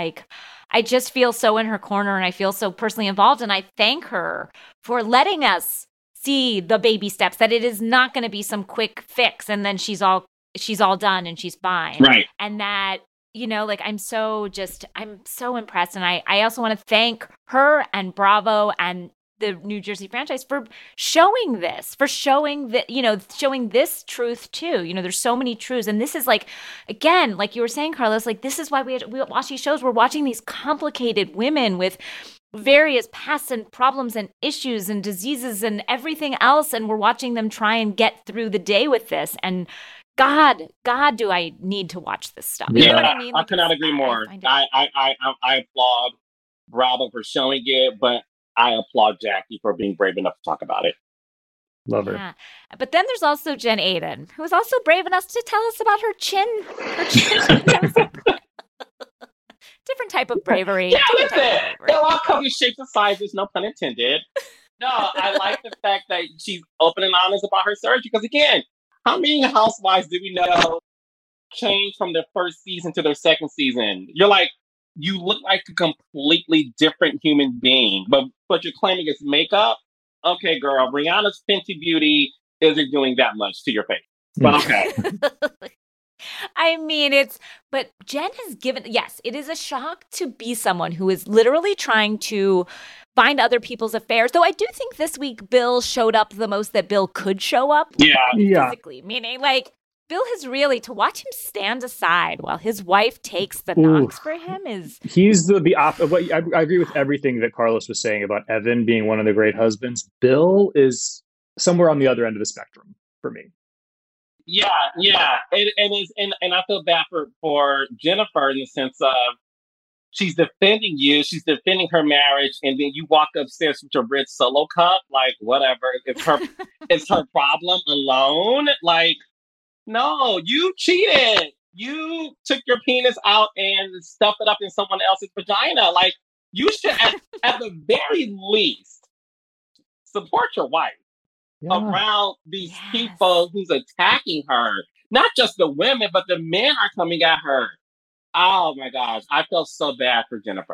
I just feel so in her corner and I feel so personally involved. And I thank her for letting us see the baby steps, that it is not going to be some quick fix and then she's all done and she's fine. Right. And that, like, I'm so impressed. And I also want to thank her and Bravo and the New Jersey franchise for showing this, showing this truth too. There's so many truths. And this is, like, again, like you were saying, Carlos, like, this is why we watch these shows. We're watching these complicated women with various pasts and problems and issues and diseases and everything else. And we're watching them try and get through the day with this. And God, do I need to watch this stuff? Yeah, you know what I mean? Like, I cannot agree more. I applaud Bravo for showing it, but I applaud Jackie for being brave enough to talk about it. Love her. Yeah. But then there's also Jen Aydin, who was also brave enough to tell us about her chin. Different type of bravery. Yeah, listen. There are all kinds of shapes and sizes, no pun intended. No, I like the fact that she's open and honest about her surgery, because, again, how many housewives do we know change from their first season to their second season? You're like, you look like a completely different human being, but you're claiming it's makeup? Okay, girl, Rihanna's Fenty Beauty isn't doing that much to your face. But okay. I mean, but Jen has given, yes, it is a shock to be someone who is literally trying to find other people's affairs. Though I do think this week Bill showed up the most that Bill could show up. Physically. Meaning, like, Bill has really, to watch him stand aside while his wife takes the knocks for him is... He's the opposite. I agree with everything that Carlos was saying about Evan being one of the great husbands. Bill is somewhere on the other end of the spectrum for me. Yeah. And I feel bad for Jennifer in the sense of she's defending you, she's defending her marriage, and then you walk upstairs with your red Solo cup, like, whatever. It's her problem alone. Like, no, you cheated. You took your penis out and stuffed it up in someone else's vagina. Like, you should, at the very least, support your wife. Around these people who's attacking her. Not just the women, but the men are coming at her. Oh my gosh, I felt so bad for Jennifer.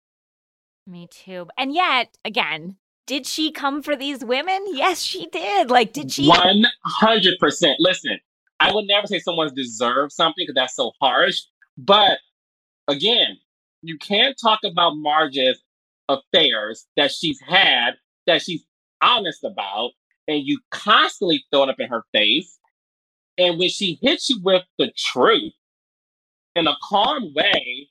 Me too. And yet, again, did she come for these women? Yes, she did. Like, did she? 100%. Listen, I would never say someone's deserved something because that's so harsh. But again, you can't talk about Marge's affairs that she's had, that she's honest about, and you constantly throw it up in her face. And when she hits you with the truth in a calm way,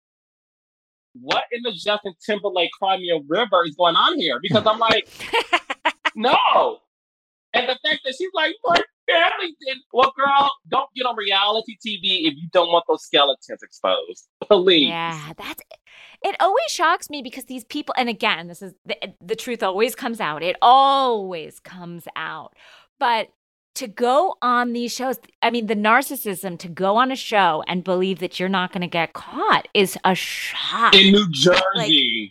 what in the Justin Timberlake Crimea River is going on here? Because I'm like, no. And the fact that she's like, my family did. Well, girl, don't get on reality TV if you don't want those skeletons exposed. Please. Yeah, it always shocks me because these people, and again, this is the truth always comes out. It always comes out. But to go on these shows, I mean, the narcissism to go on a show and believe that you're not going to get caught is a shock. In New Jersey.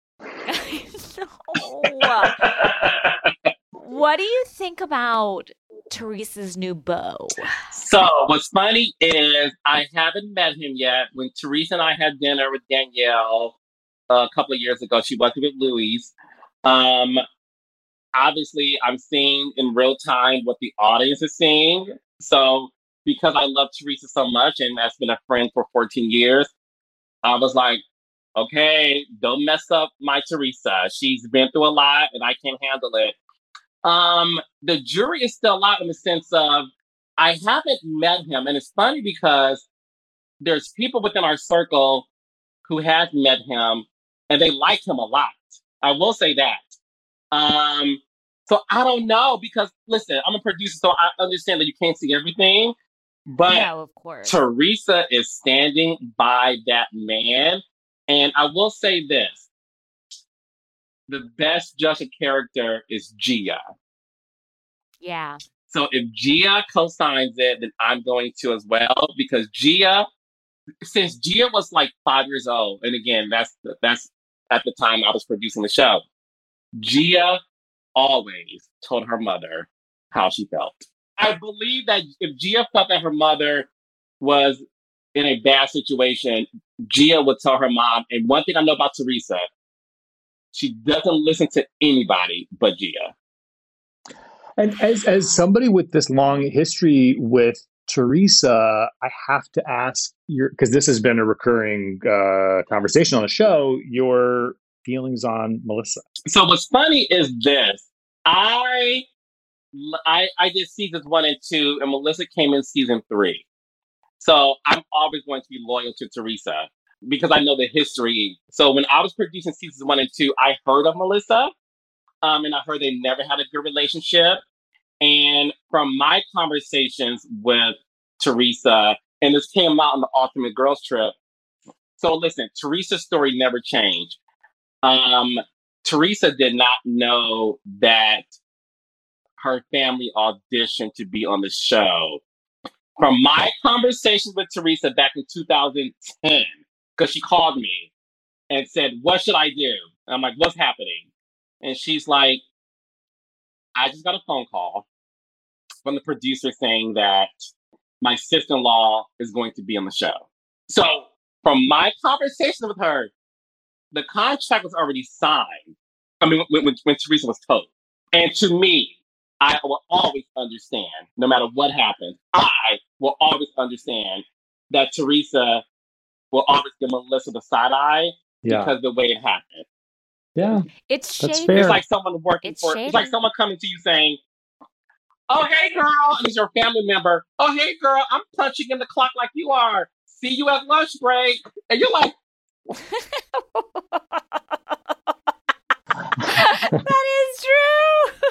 No. What do you think about Teresa's new beau? So what's funny is I haven't met him yet. When Teresa and I had dinner with Danielle a couple of years ago, she was with Louis. Obviously, I'm seeing in real time what the audience is seeing. So because I love Teresa so much and has been a friend for 14 years, I was like, okay, don't mess up my Teresa. She's been through a lot and I can't handle it. The jury is still out in the sense of I haven't met him. And it's funny because there's people within our circle who have met him and they like him a lot. I will say that. So I don't know because listen, I'm a producer, so I understand that you can't see everything. But yeah, of course. Teresa is standing by that man. And I will say this. The best judge of character is Gia. Yeah. So if Gia co-signs it, then I'm going to as well. Because Gia, since Gia was like 5 years old, and again, that's at the time I was producing the show, Gia always told her mother how she felt. I believe that if Gia felt that her mother was in a bad situation, Gia would tell her mom. And one thing I know about Teresa, she doesn't listen to anybody but Gia. And as somebody with this long history with Teresa, I have to ask because this has been a recurring conversation on the show, your feelings on Melissa. So what's funny is this. I did seasons 1 and 2, and Melissa came in season 3. So I'm always going to be loyal to Teresa because I know the history. So when I was producing seasons 1 and 2, I heard of Melissa, and I heard they never had a good relationship. And from my conversations with Teresa, and this came out on the Ultimate Girls Trip. So listen, Teresa's story never changed. Teresa did not know that her family auditioned to be on the show. From my conversations with Teresa back in 2010, because she called me and said, what should I do? And I'm like, what's happening? And she's like, I just got a phone call from the producer saying that my sister-in-law is going to be on the show. So from my conversation with her, the contract was already signed. I mean, when Teresa was told. And to me, I will always understand, no matter what happens, I will always understand that Teresa will always give Melissa the side eye because of the way it happened. Yeah. It's shady. Fair. It's like someone working it's like someone coming to you saying, oh, hey, girl, and it's your family member. Oh, hey, girl, I'm punching in the clock like you are. See you at lunch break. And you're like, that is true.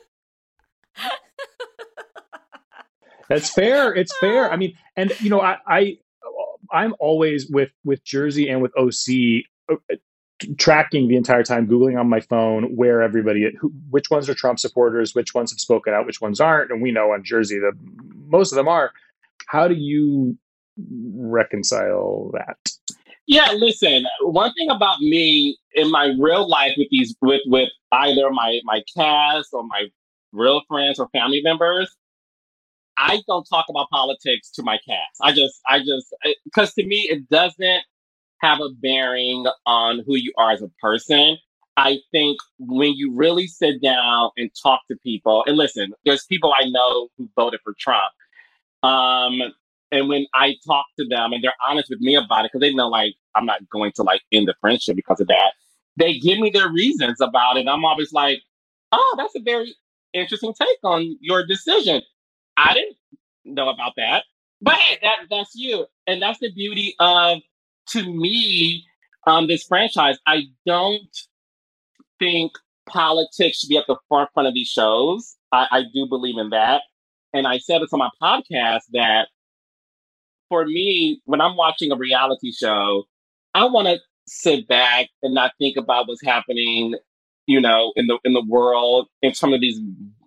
That's fair. It's fair. I mean, and you know, I'm always with Jersey and with OC tracking the entire time, Googling on my phone where which ones are Trump supporters, which ones have spoken out, which ones aren't. And we know on Jersey that most of them are. How do you reconcile that? Yeah, listen, one thing about me in my real life with either my cast or my real friends or family members, I don't talk about politics to my cast. I just, because to me, it doesn't have a bearing on who you are as a person. I think when you really sit down and talk to people, and listen, there's people I know who voted for Trump. And when I talk to them and they're honest with me about it, because they know like I'm not going to like end the friendship because of that, they give me their reasons about it. I'm always like, oh, that's a very interesting take on your decision. I didn't know about that. But hey, that's you. And that's the beauty of, to me, this franchise. I don't think politics should be at the forefront of these shows. I do believe in that. And I said this on my podcast that for me, when I'm watching a reality show, I want to sit back and not think about what's happening, you know, in the world in some of these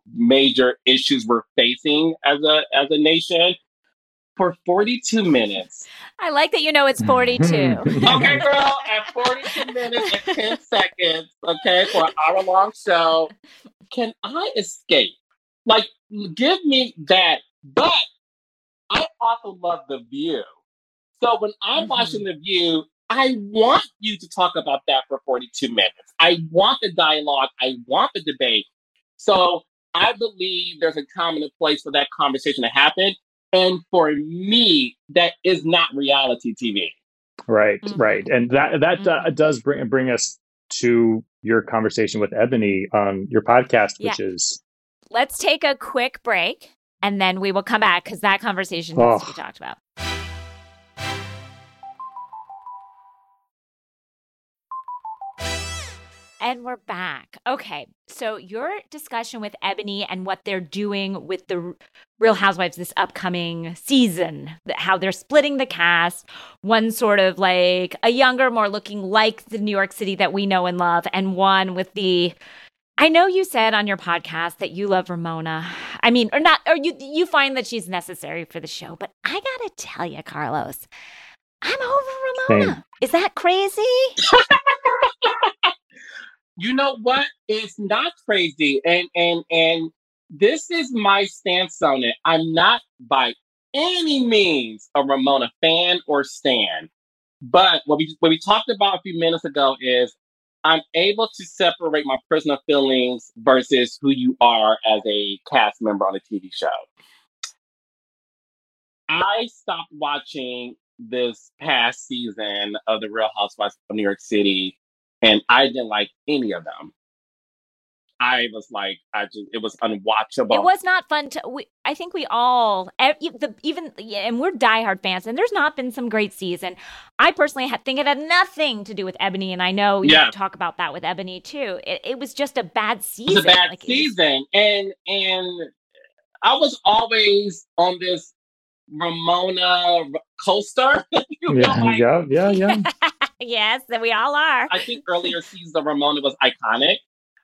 major issues we're facing as a nation for 42 minutes. I like that it's 42. Okay, girl, at 42 minutes and 10 seconds, okay, for an hour-long show, can I escape? Like, give me that. But I also love The View. So when I'm watching The View, I want you to talk about that for 42 minutes. I want the dialogue. I want the debate. So I believe there's a time and a place for that conversation to happen. And for me, that is not reality TV. Right, right. And that does bring us to your conversation with Ebony on your podcast, which is... Let's take a quick break, and then we will come back, because that conversation needs to be talked about. And we're back. Okay, so your discussion with Ebony and what they're doing with the Real Housewives this upcoming season, how they're splitting the cast, one sort of like a younger, more looking like the New York City that we know and love, and one with the... I know you said on your podcast that you love Ramona. I mean, or you find that she's necessary for the show, but I gotta tell you, Carlos, I'm over Ramona. Same. Is that crazy? You know what? It's not crazy. And this is my stance on it. I'm not by any means a Ramona fan or stan. But what we talked about a few minutes ago is I'm able to separate my personal feelings versus who you are as a cast member on a TV show. I stopped watching this past season of The Real Housewives of New York City, and I didn't like any of them. I was like, it was unwatchable. It was not fun I think we all, and we're diehard fans, and there's not been some great season. I personally think it had nothing to do with Ebony, and I know you talk about that with Ebony too. It was just a bad season. It was a bad season, and I was always on this Ramona coaster. Yeah. Yes, that we all are. I think earlier seasons of Ramona was iconic.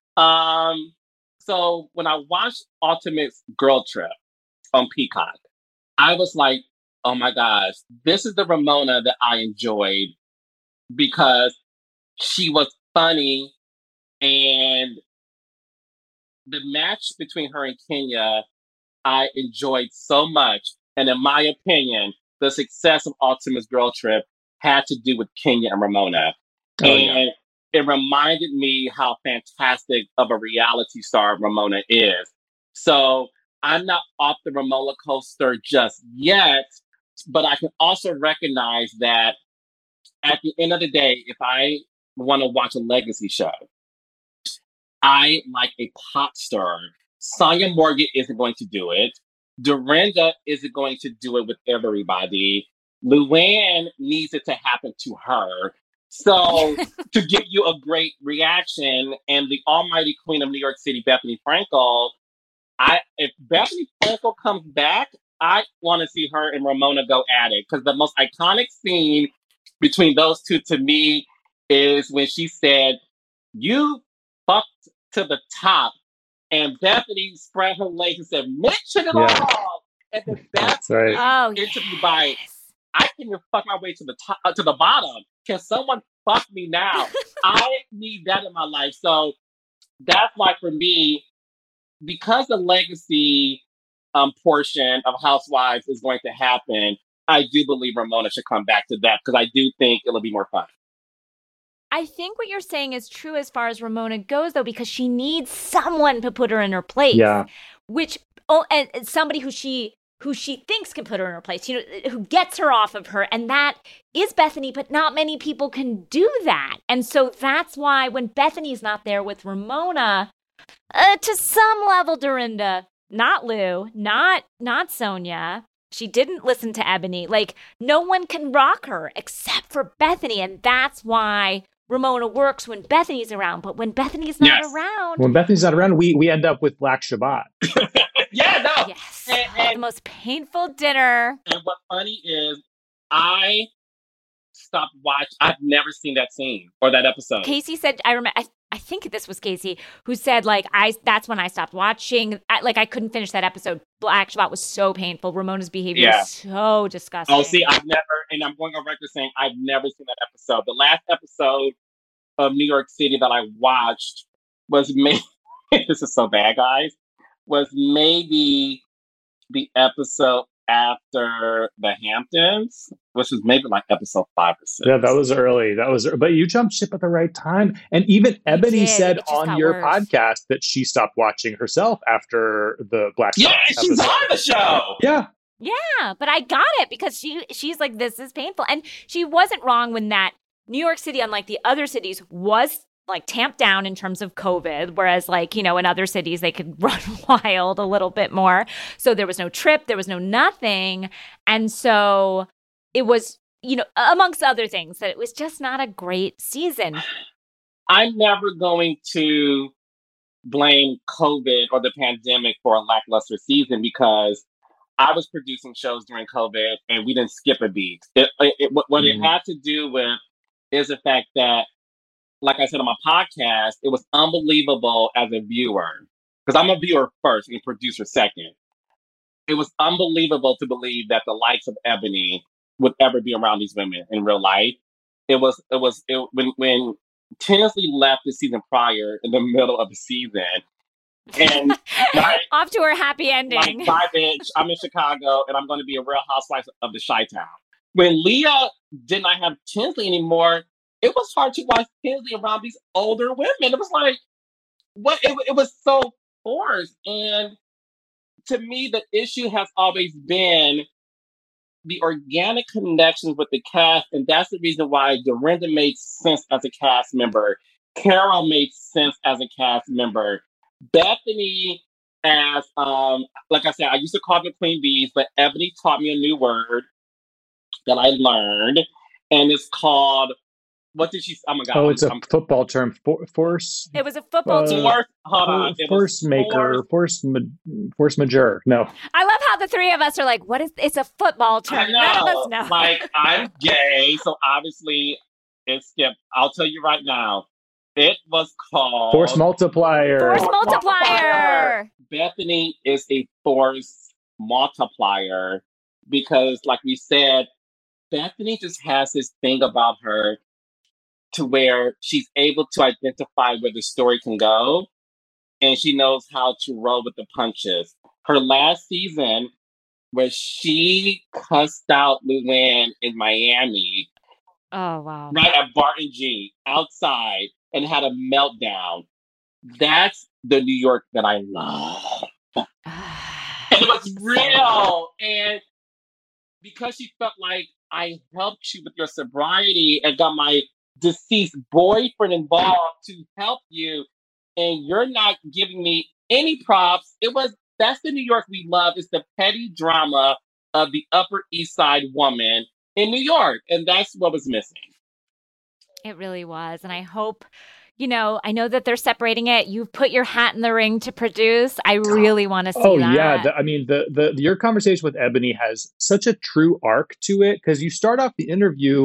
So when I watched Ultimate's Girl Trip on Peacock, I was like, oh my gosh, this is the Ramona that I enjoyed because she was funny, and the match between her and Kenya, I enjoyed so much. And in my opinion, the success of Ultimate's Girl Trip had to do with Kenya and Ramona. It reminded me how fantastic of a reality star Ramona is. So I'm not off the Ramona coaster just yet, but I can also recognize that at the end of the day, if I want to watch a legacy show, I like a pop star. Sonia Morgan isn't going to do it. Dorinda isn't going to do it with everybody. Luann needs it to happen to her. So to give you a great reaction, and the almighty queen of New York City, Bethany Frankel, if Bethany Frankel comes back, I want to see her and Ramona go at it. Because the most iconic scene between those two to me is when she said, "You fucked to the top." And Bethany spread her legs and said, "Mention it all." And then that's interview by, I can even fuck my way to the top, to the bottom. Can someone fuck me now? I need that in my life. So that's why for me, because the legacy portion of Housewives is going to happen, I do believe Ramona should come back to that because I do think it'll be more fun. I think what you're saying is true as far as Ramona goes, though, because she needs someone to put her in her place. Yeah. And somebody who she thinks can put her in her place, who gets her off of her. And that is Bethany, but not many people can do that. And so that's why when Bethany's not there with Ramona, to some level, Dorinda, not Lou, not Sonia, she didn't listen to Ebony. Like, no one can rock her except for Bethany. And that's why Ramona works when Bethany's around. But when Bethany's not around... When Bethany's not around, we end up with Black Shabbat. Yes. And the most painful dinner. And what's funny is I stopped watching. I've never seen that scene or that episode. Casey said, I remember, I think this was Casey, who said, like, that's when I stopped watching. I couldn't finish that episode. Black Shabbat was so painful. Ramona's behavior was so disgusting. Oh, see, I'm going on record saying I've never seen that episode. The last episode of New York City that I watched was maybe, this is so bad, guys, was maybe the episode after the Hamptons, which was maybe like episode 5 or 6. Yeah, that was early. But you jumped ship at the right time. And even Ebony said on your podcast that she stopped watching herself after the Black Shabbat episode. She's on the show. Yeah, but I got it because she's like, this is painful. And she wasn't wrong when that New York City, unlike the other cities, was like tamped down in terms of COVID, whereas like, in other cities, they could run wild a little bit more. So there was no trip, there was no nothing. And so it was, amongst other things, that it was just not a great season. I'm never going to blame COVID or the pandemic for a lackluster season because I was producing shows during COVID and we didn't skip a beat. What it had to do with is the fact that, like I said on my podcast, it was unbelievable as a viewer, because I'm a viewer first and producer second. It was unbelievable to believe that the likes of Ebony would ever be around these women in real life. When Tinsley left the season prior in the middle of the season, and off to her happy ending. Like, bye, bitch. I'm in Chicago and I'm going to be a real housewife of the Chi-Town. When Leah did not have Tinsley anymore, it was hard to watch Tinsley around these older women. It was like, what? It was so forced. And to me, the issue has always been the organic connections with the cast. And that's the reason why Dorinda made sense as a cast member. Carol made sense as a cast member. Bethany, as, like I said, I used to call them Queen Bees, but Ebony taught me a new word that I learned. And it's called... What did she? Oh my God! Oh, it's a football term. Force. It was a football term. Hold on. Force maker. Force majeure. No. I love how the three of us are like, "What is? It's a football term." None of us know. Like, I'm gay, so obviously it's skipped. I'll tell you right now. It was called Force multiplier. Force multiplier. Bethany is a force multiplier because, like we said, Bethany just has this thing about her to where she's able to identify where the story can go, and she knows how to roll with the punches. Her last season, where she cussed out Luann in Miami, oh wow, right at Barton G, outside, and had a meltdown. That's the New York that I love. And it was real. And because she felt like I helped you with your sobriety and got my deceased boyfriend involved to help you, and you're not giving me any props. That's the New York we love. It's the petty drama of the Upper East Side woman in New York. And that's what was missing. It really was. And I hope, I know that they're separating it. You've put your hat in the ring to produce. I really want to see that. Oh, yeah. Your conversation with Ebony has such a true arc to it, because you start off the interview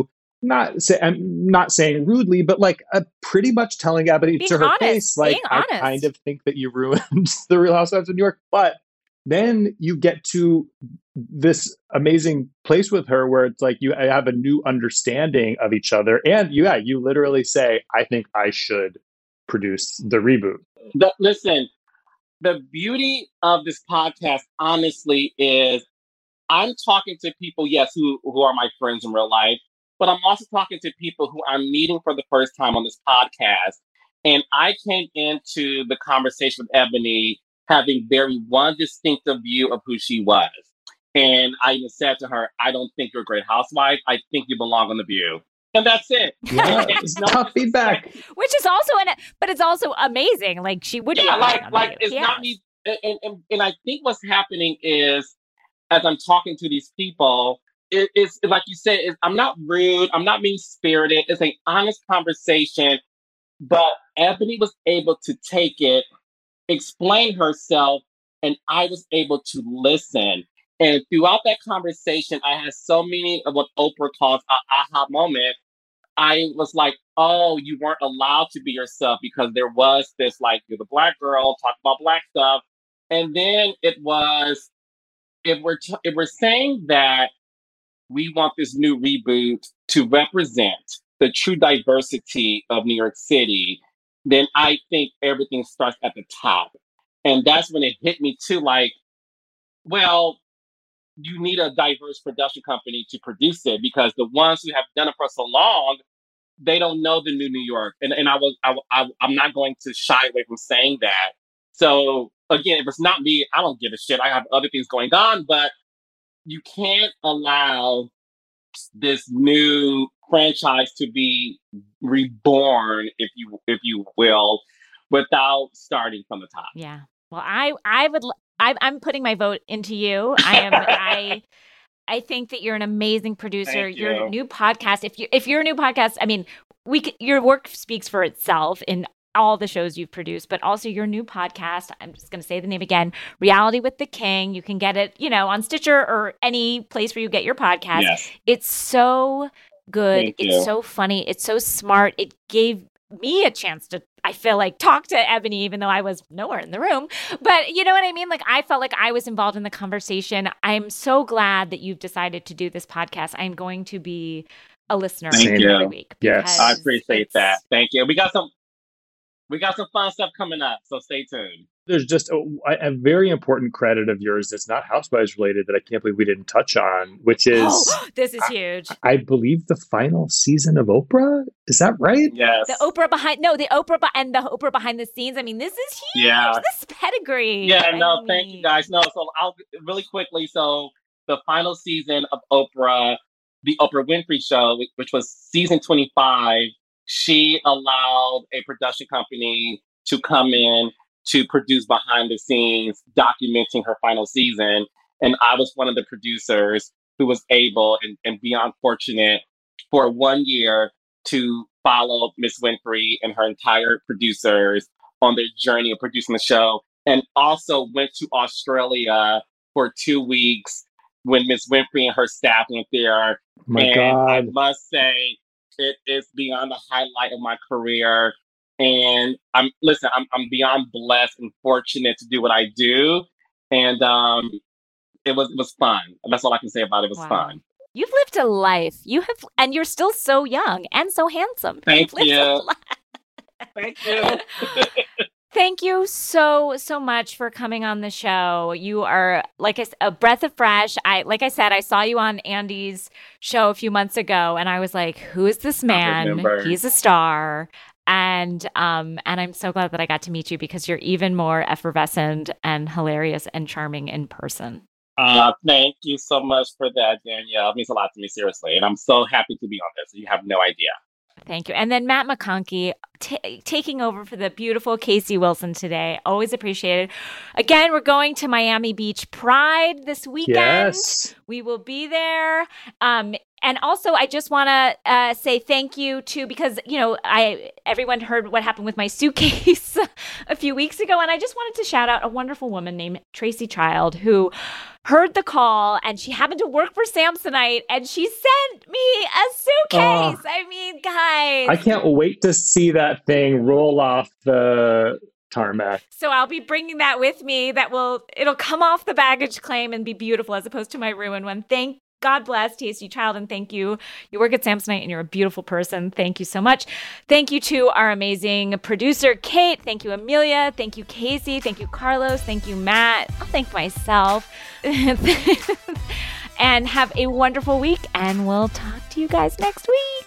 I'm not saying rudely, but like pretty much telling Ebony to her face, like, I kind of think that you ruined the Real Housewives of New York. But then you get to this amazing place with her where it's like you have a new understanding of each other. And you literally say, I think I should produce the reboot. Listen, the beauty of this podcast, honestly, is I'm talking to people, yes, who are my friends in real life. But I'm also talking to people who I'm meeting for the first time on this podcast. And I came into the conversation with Ebony having very one distinctive view of who she was. And I even said to her, I don't think you're a great housewife. I think you belong on The View. And that's it. Yeah, it's tough feedback. Which is also, but it's also amazing. Like, she would be like it's not me. And I think what's happening is, as I'm talking to these people, it's like you said, I'm not rude. I'm not mean-spirited. It's an honest conversation. But Ebony was able to take it, explain herself, and I was able to listen. And throughout that conversation, I had so many of what Oprah calls an aha moment. I was like, oh, you weren't allowed to be yourself because there was this, like, you're the Black girl, talk about Black stuff. And then if we're saying that we want this new reboot to represent the true diversity of New York City, then I think everything starts at the top. And that's when it hit me too, like, well, you need a diverse production company to produce it because the ones who have done it for so long, they don't know the new New York. And I'm not going to shy away from saying that. So again, if it's not me, I don't give a shit. I have other things going on, but you can't allow this new franchise to be reborn, if you will, without starting from the top. Yeah. Well, I'm putting my vote into you. I think that you're an amazing producer. Your new podcast, if you're a new podcast, I mean, your work speaks for itself in all the shows you've produced, but also your new podcast. I'm just going to say the name again, Reality with the King. You can get it, on Stitcher or any place where you get your podcast. Yes. It's so good. It's so funny. It's so smart. It gave me a chance to, I feel like, talk to Ebony, even though I was nowhere in the room. But you know what I mean? Like, I felt like I was involved in the conversation. I'm so glad that you've decided to do this podcast. I'm going to be a listener every week. Yes. I appreciate that. Thank you. We got some fun stuff coming up, so stay tuned. There's just a very important credit of yours that's not Housewives related that I can't believe we didn't touch on, which is... this is huge. I believe the final season of Oprah? Is that right? Yes. The Oprah behind the scenes. I mean, this is huge. Yeah. This pedigree. Yeah, thank you guys. No, so I'll really quickly. So the final season of Oprah, the Oprah Winfrey Show, which was season 25, she allowed a production company to come in to produce behind the scenes, documenting her final season. And I was one of the producers who was able and beyond fortunate for 1 year to follow Miss Winfrey and her entire producers on their journey of producing the show. And also went to Australia for 2 weeks when Miss Winfrey and her staff went there. God. I must say, it is beyond the highlight of my career. And I'm beyond blessed and fortunate to do what I do. And it was fun. That's all I can say about it. It was fun. You've lived a life. And you're still so young and so handsome. Thank you. Thank you. Thank you so much for coming on the show. You are, like I said, a breath of fresh. Like I said, I saw you on Andy's show a few months ago, and I was like, "Who is this man? He's a star." And I'm so glad that I got to meet you because you're even more effervescent and hilarious and charming in person. Thank you so much for that, Danielle. It means a lot to me, seriously, and I'm so happy to be on this. You have no idea. Thank you. And then Matt McConkey taking over for the beautiful Casey Wilson today. Always appreciated. Again, we're going to Miami Beach Pride this weekend. Yes. We will be there. And also, I just want to say thank you to, because, everyone heard what happened with my suitcase a few weeks ago. And I just wanted to shout out a wonderful woman named Tracy Child who heard the call, and she happened to work for Samsonite, and she sent me a suitcase. I mean, guys. I can't wait to see that thing roll off the tarmac. So I'll be bringing that with me. It'll come off the baggage claim and be beautiful as opposed to my ruined one. Thank God bless Tasty Child, and thank you. You work at Samsonite and you're a beautiful person. Thank you so much. Thank you to our amazing producer, Kate. Thank you, Amelia. Thank you, Casey. Thank you, Carlos. Thank you, Matt. I'll thank myself. And have a wonderful week, and we'll talk to you guys next week.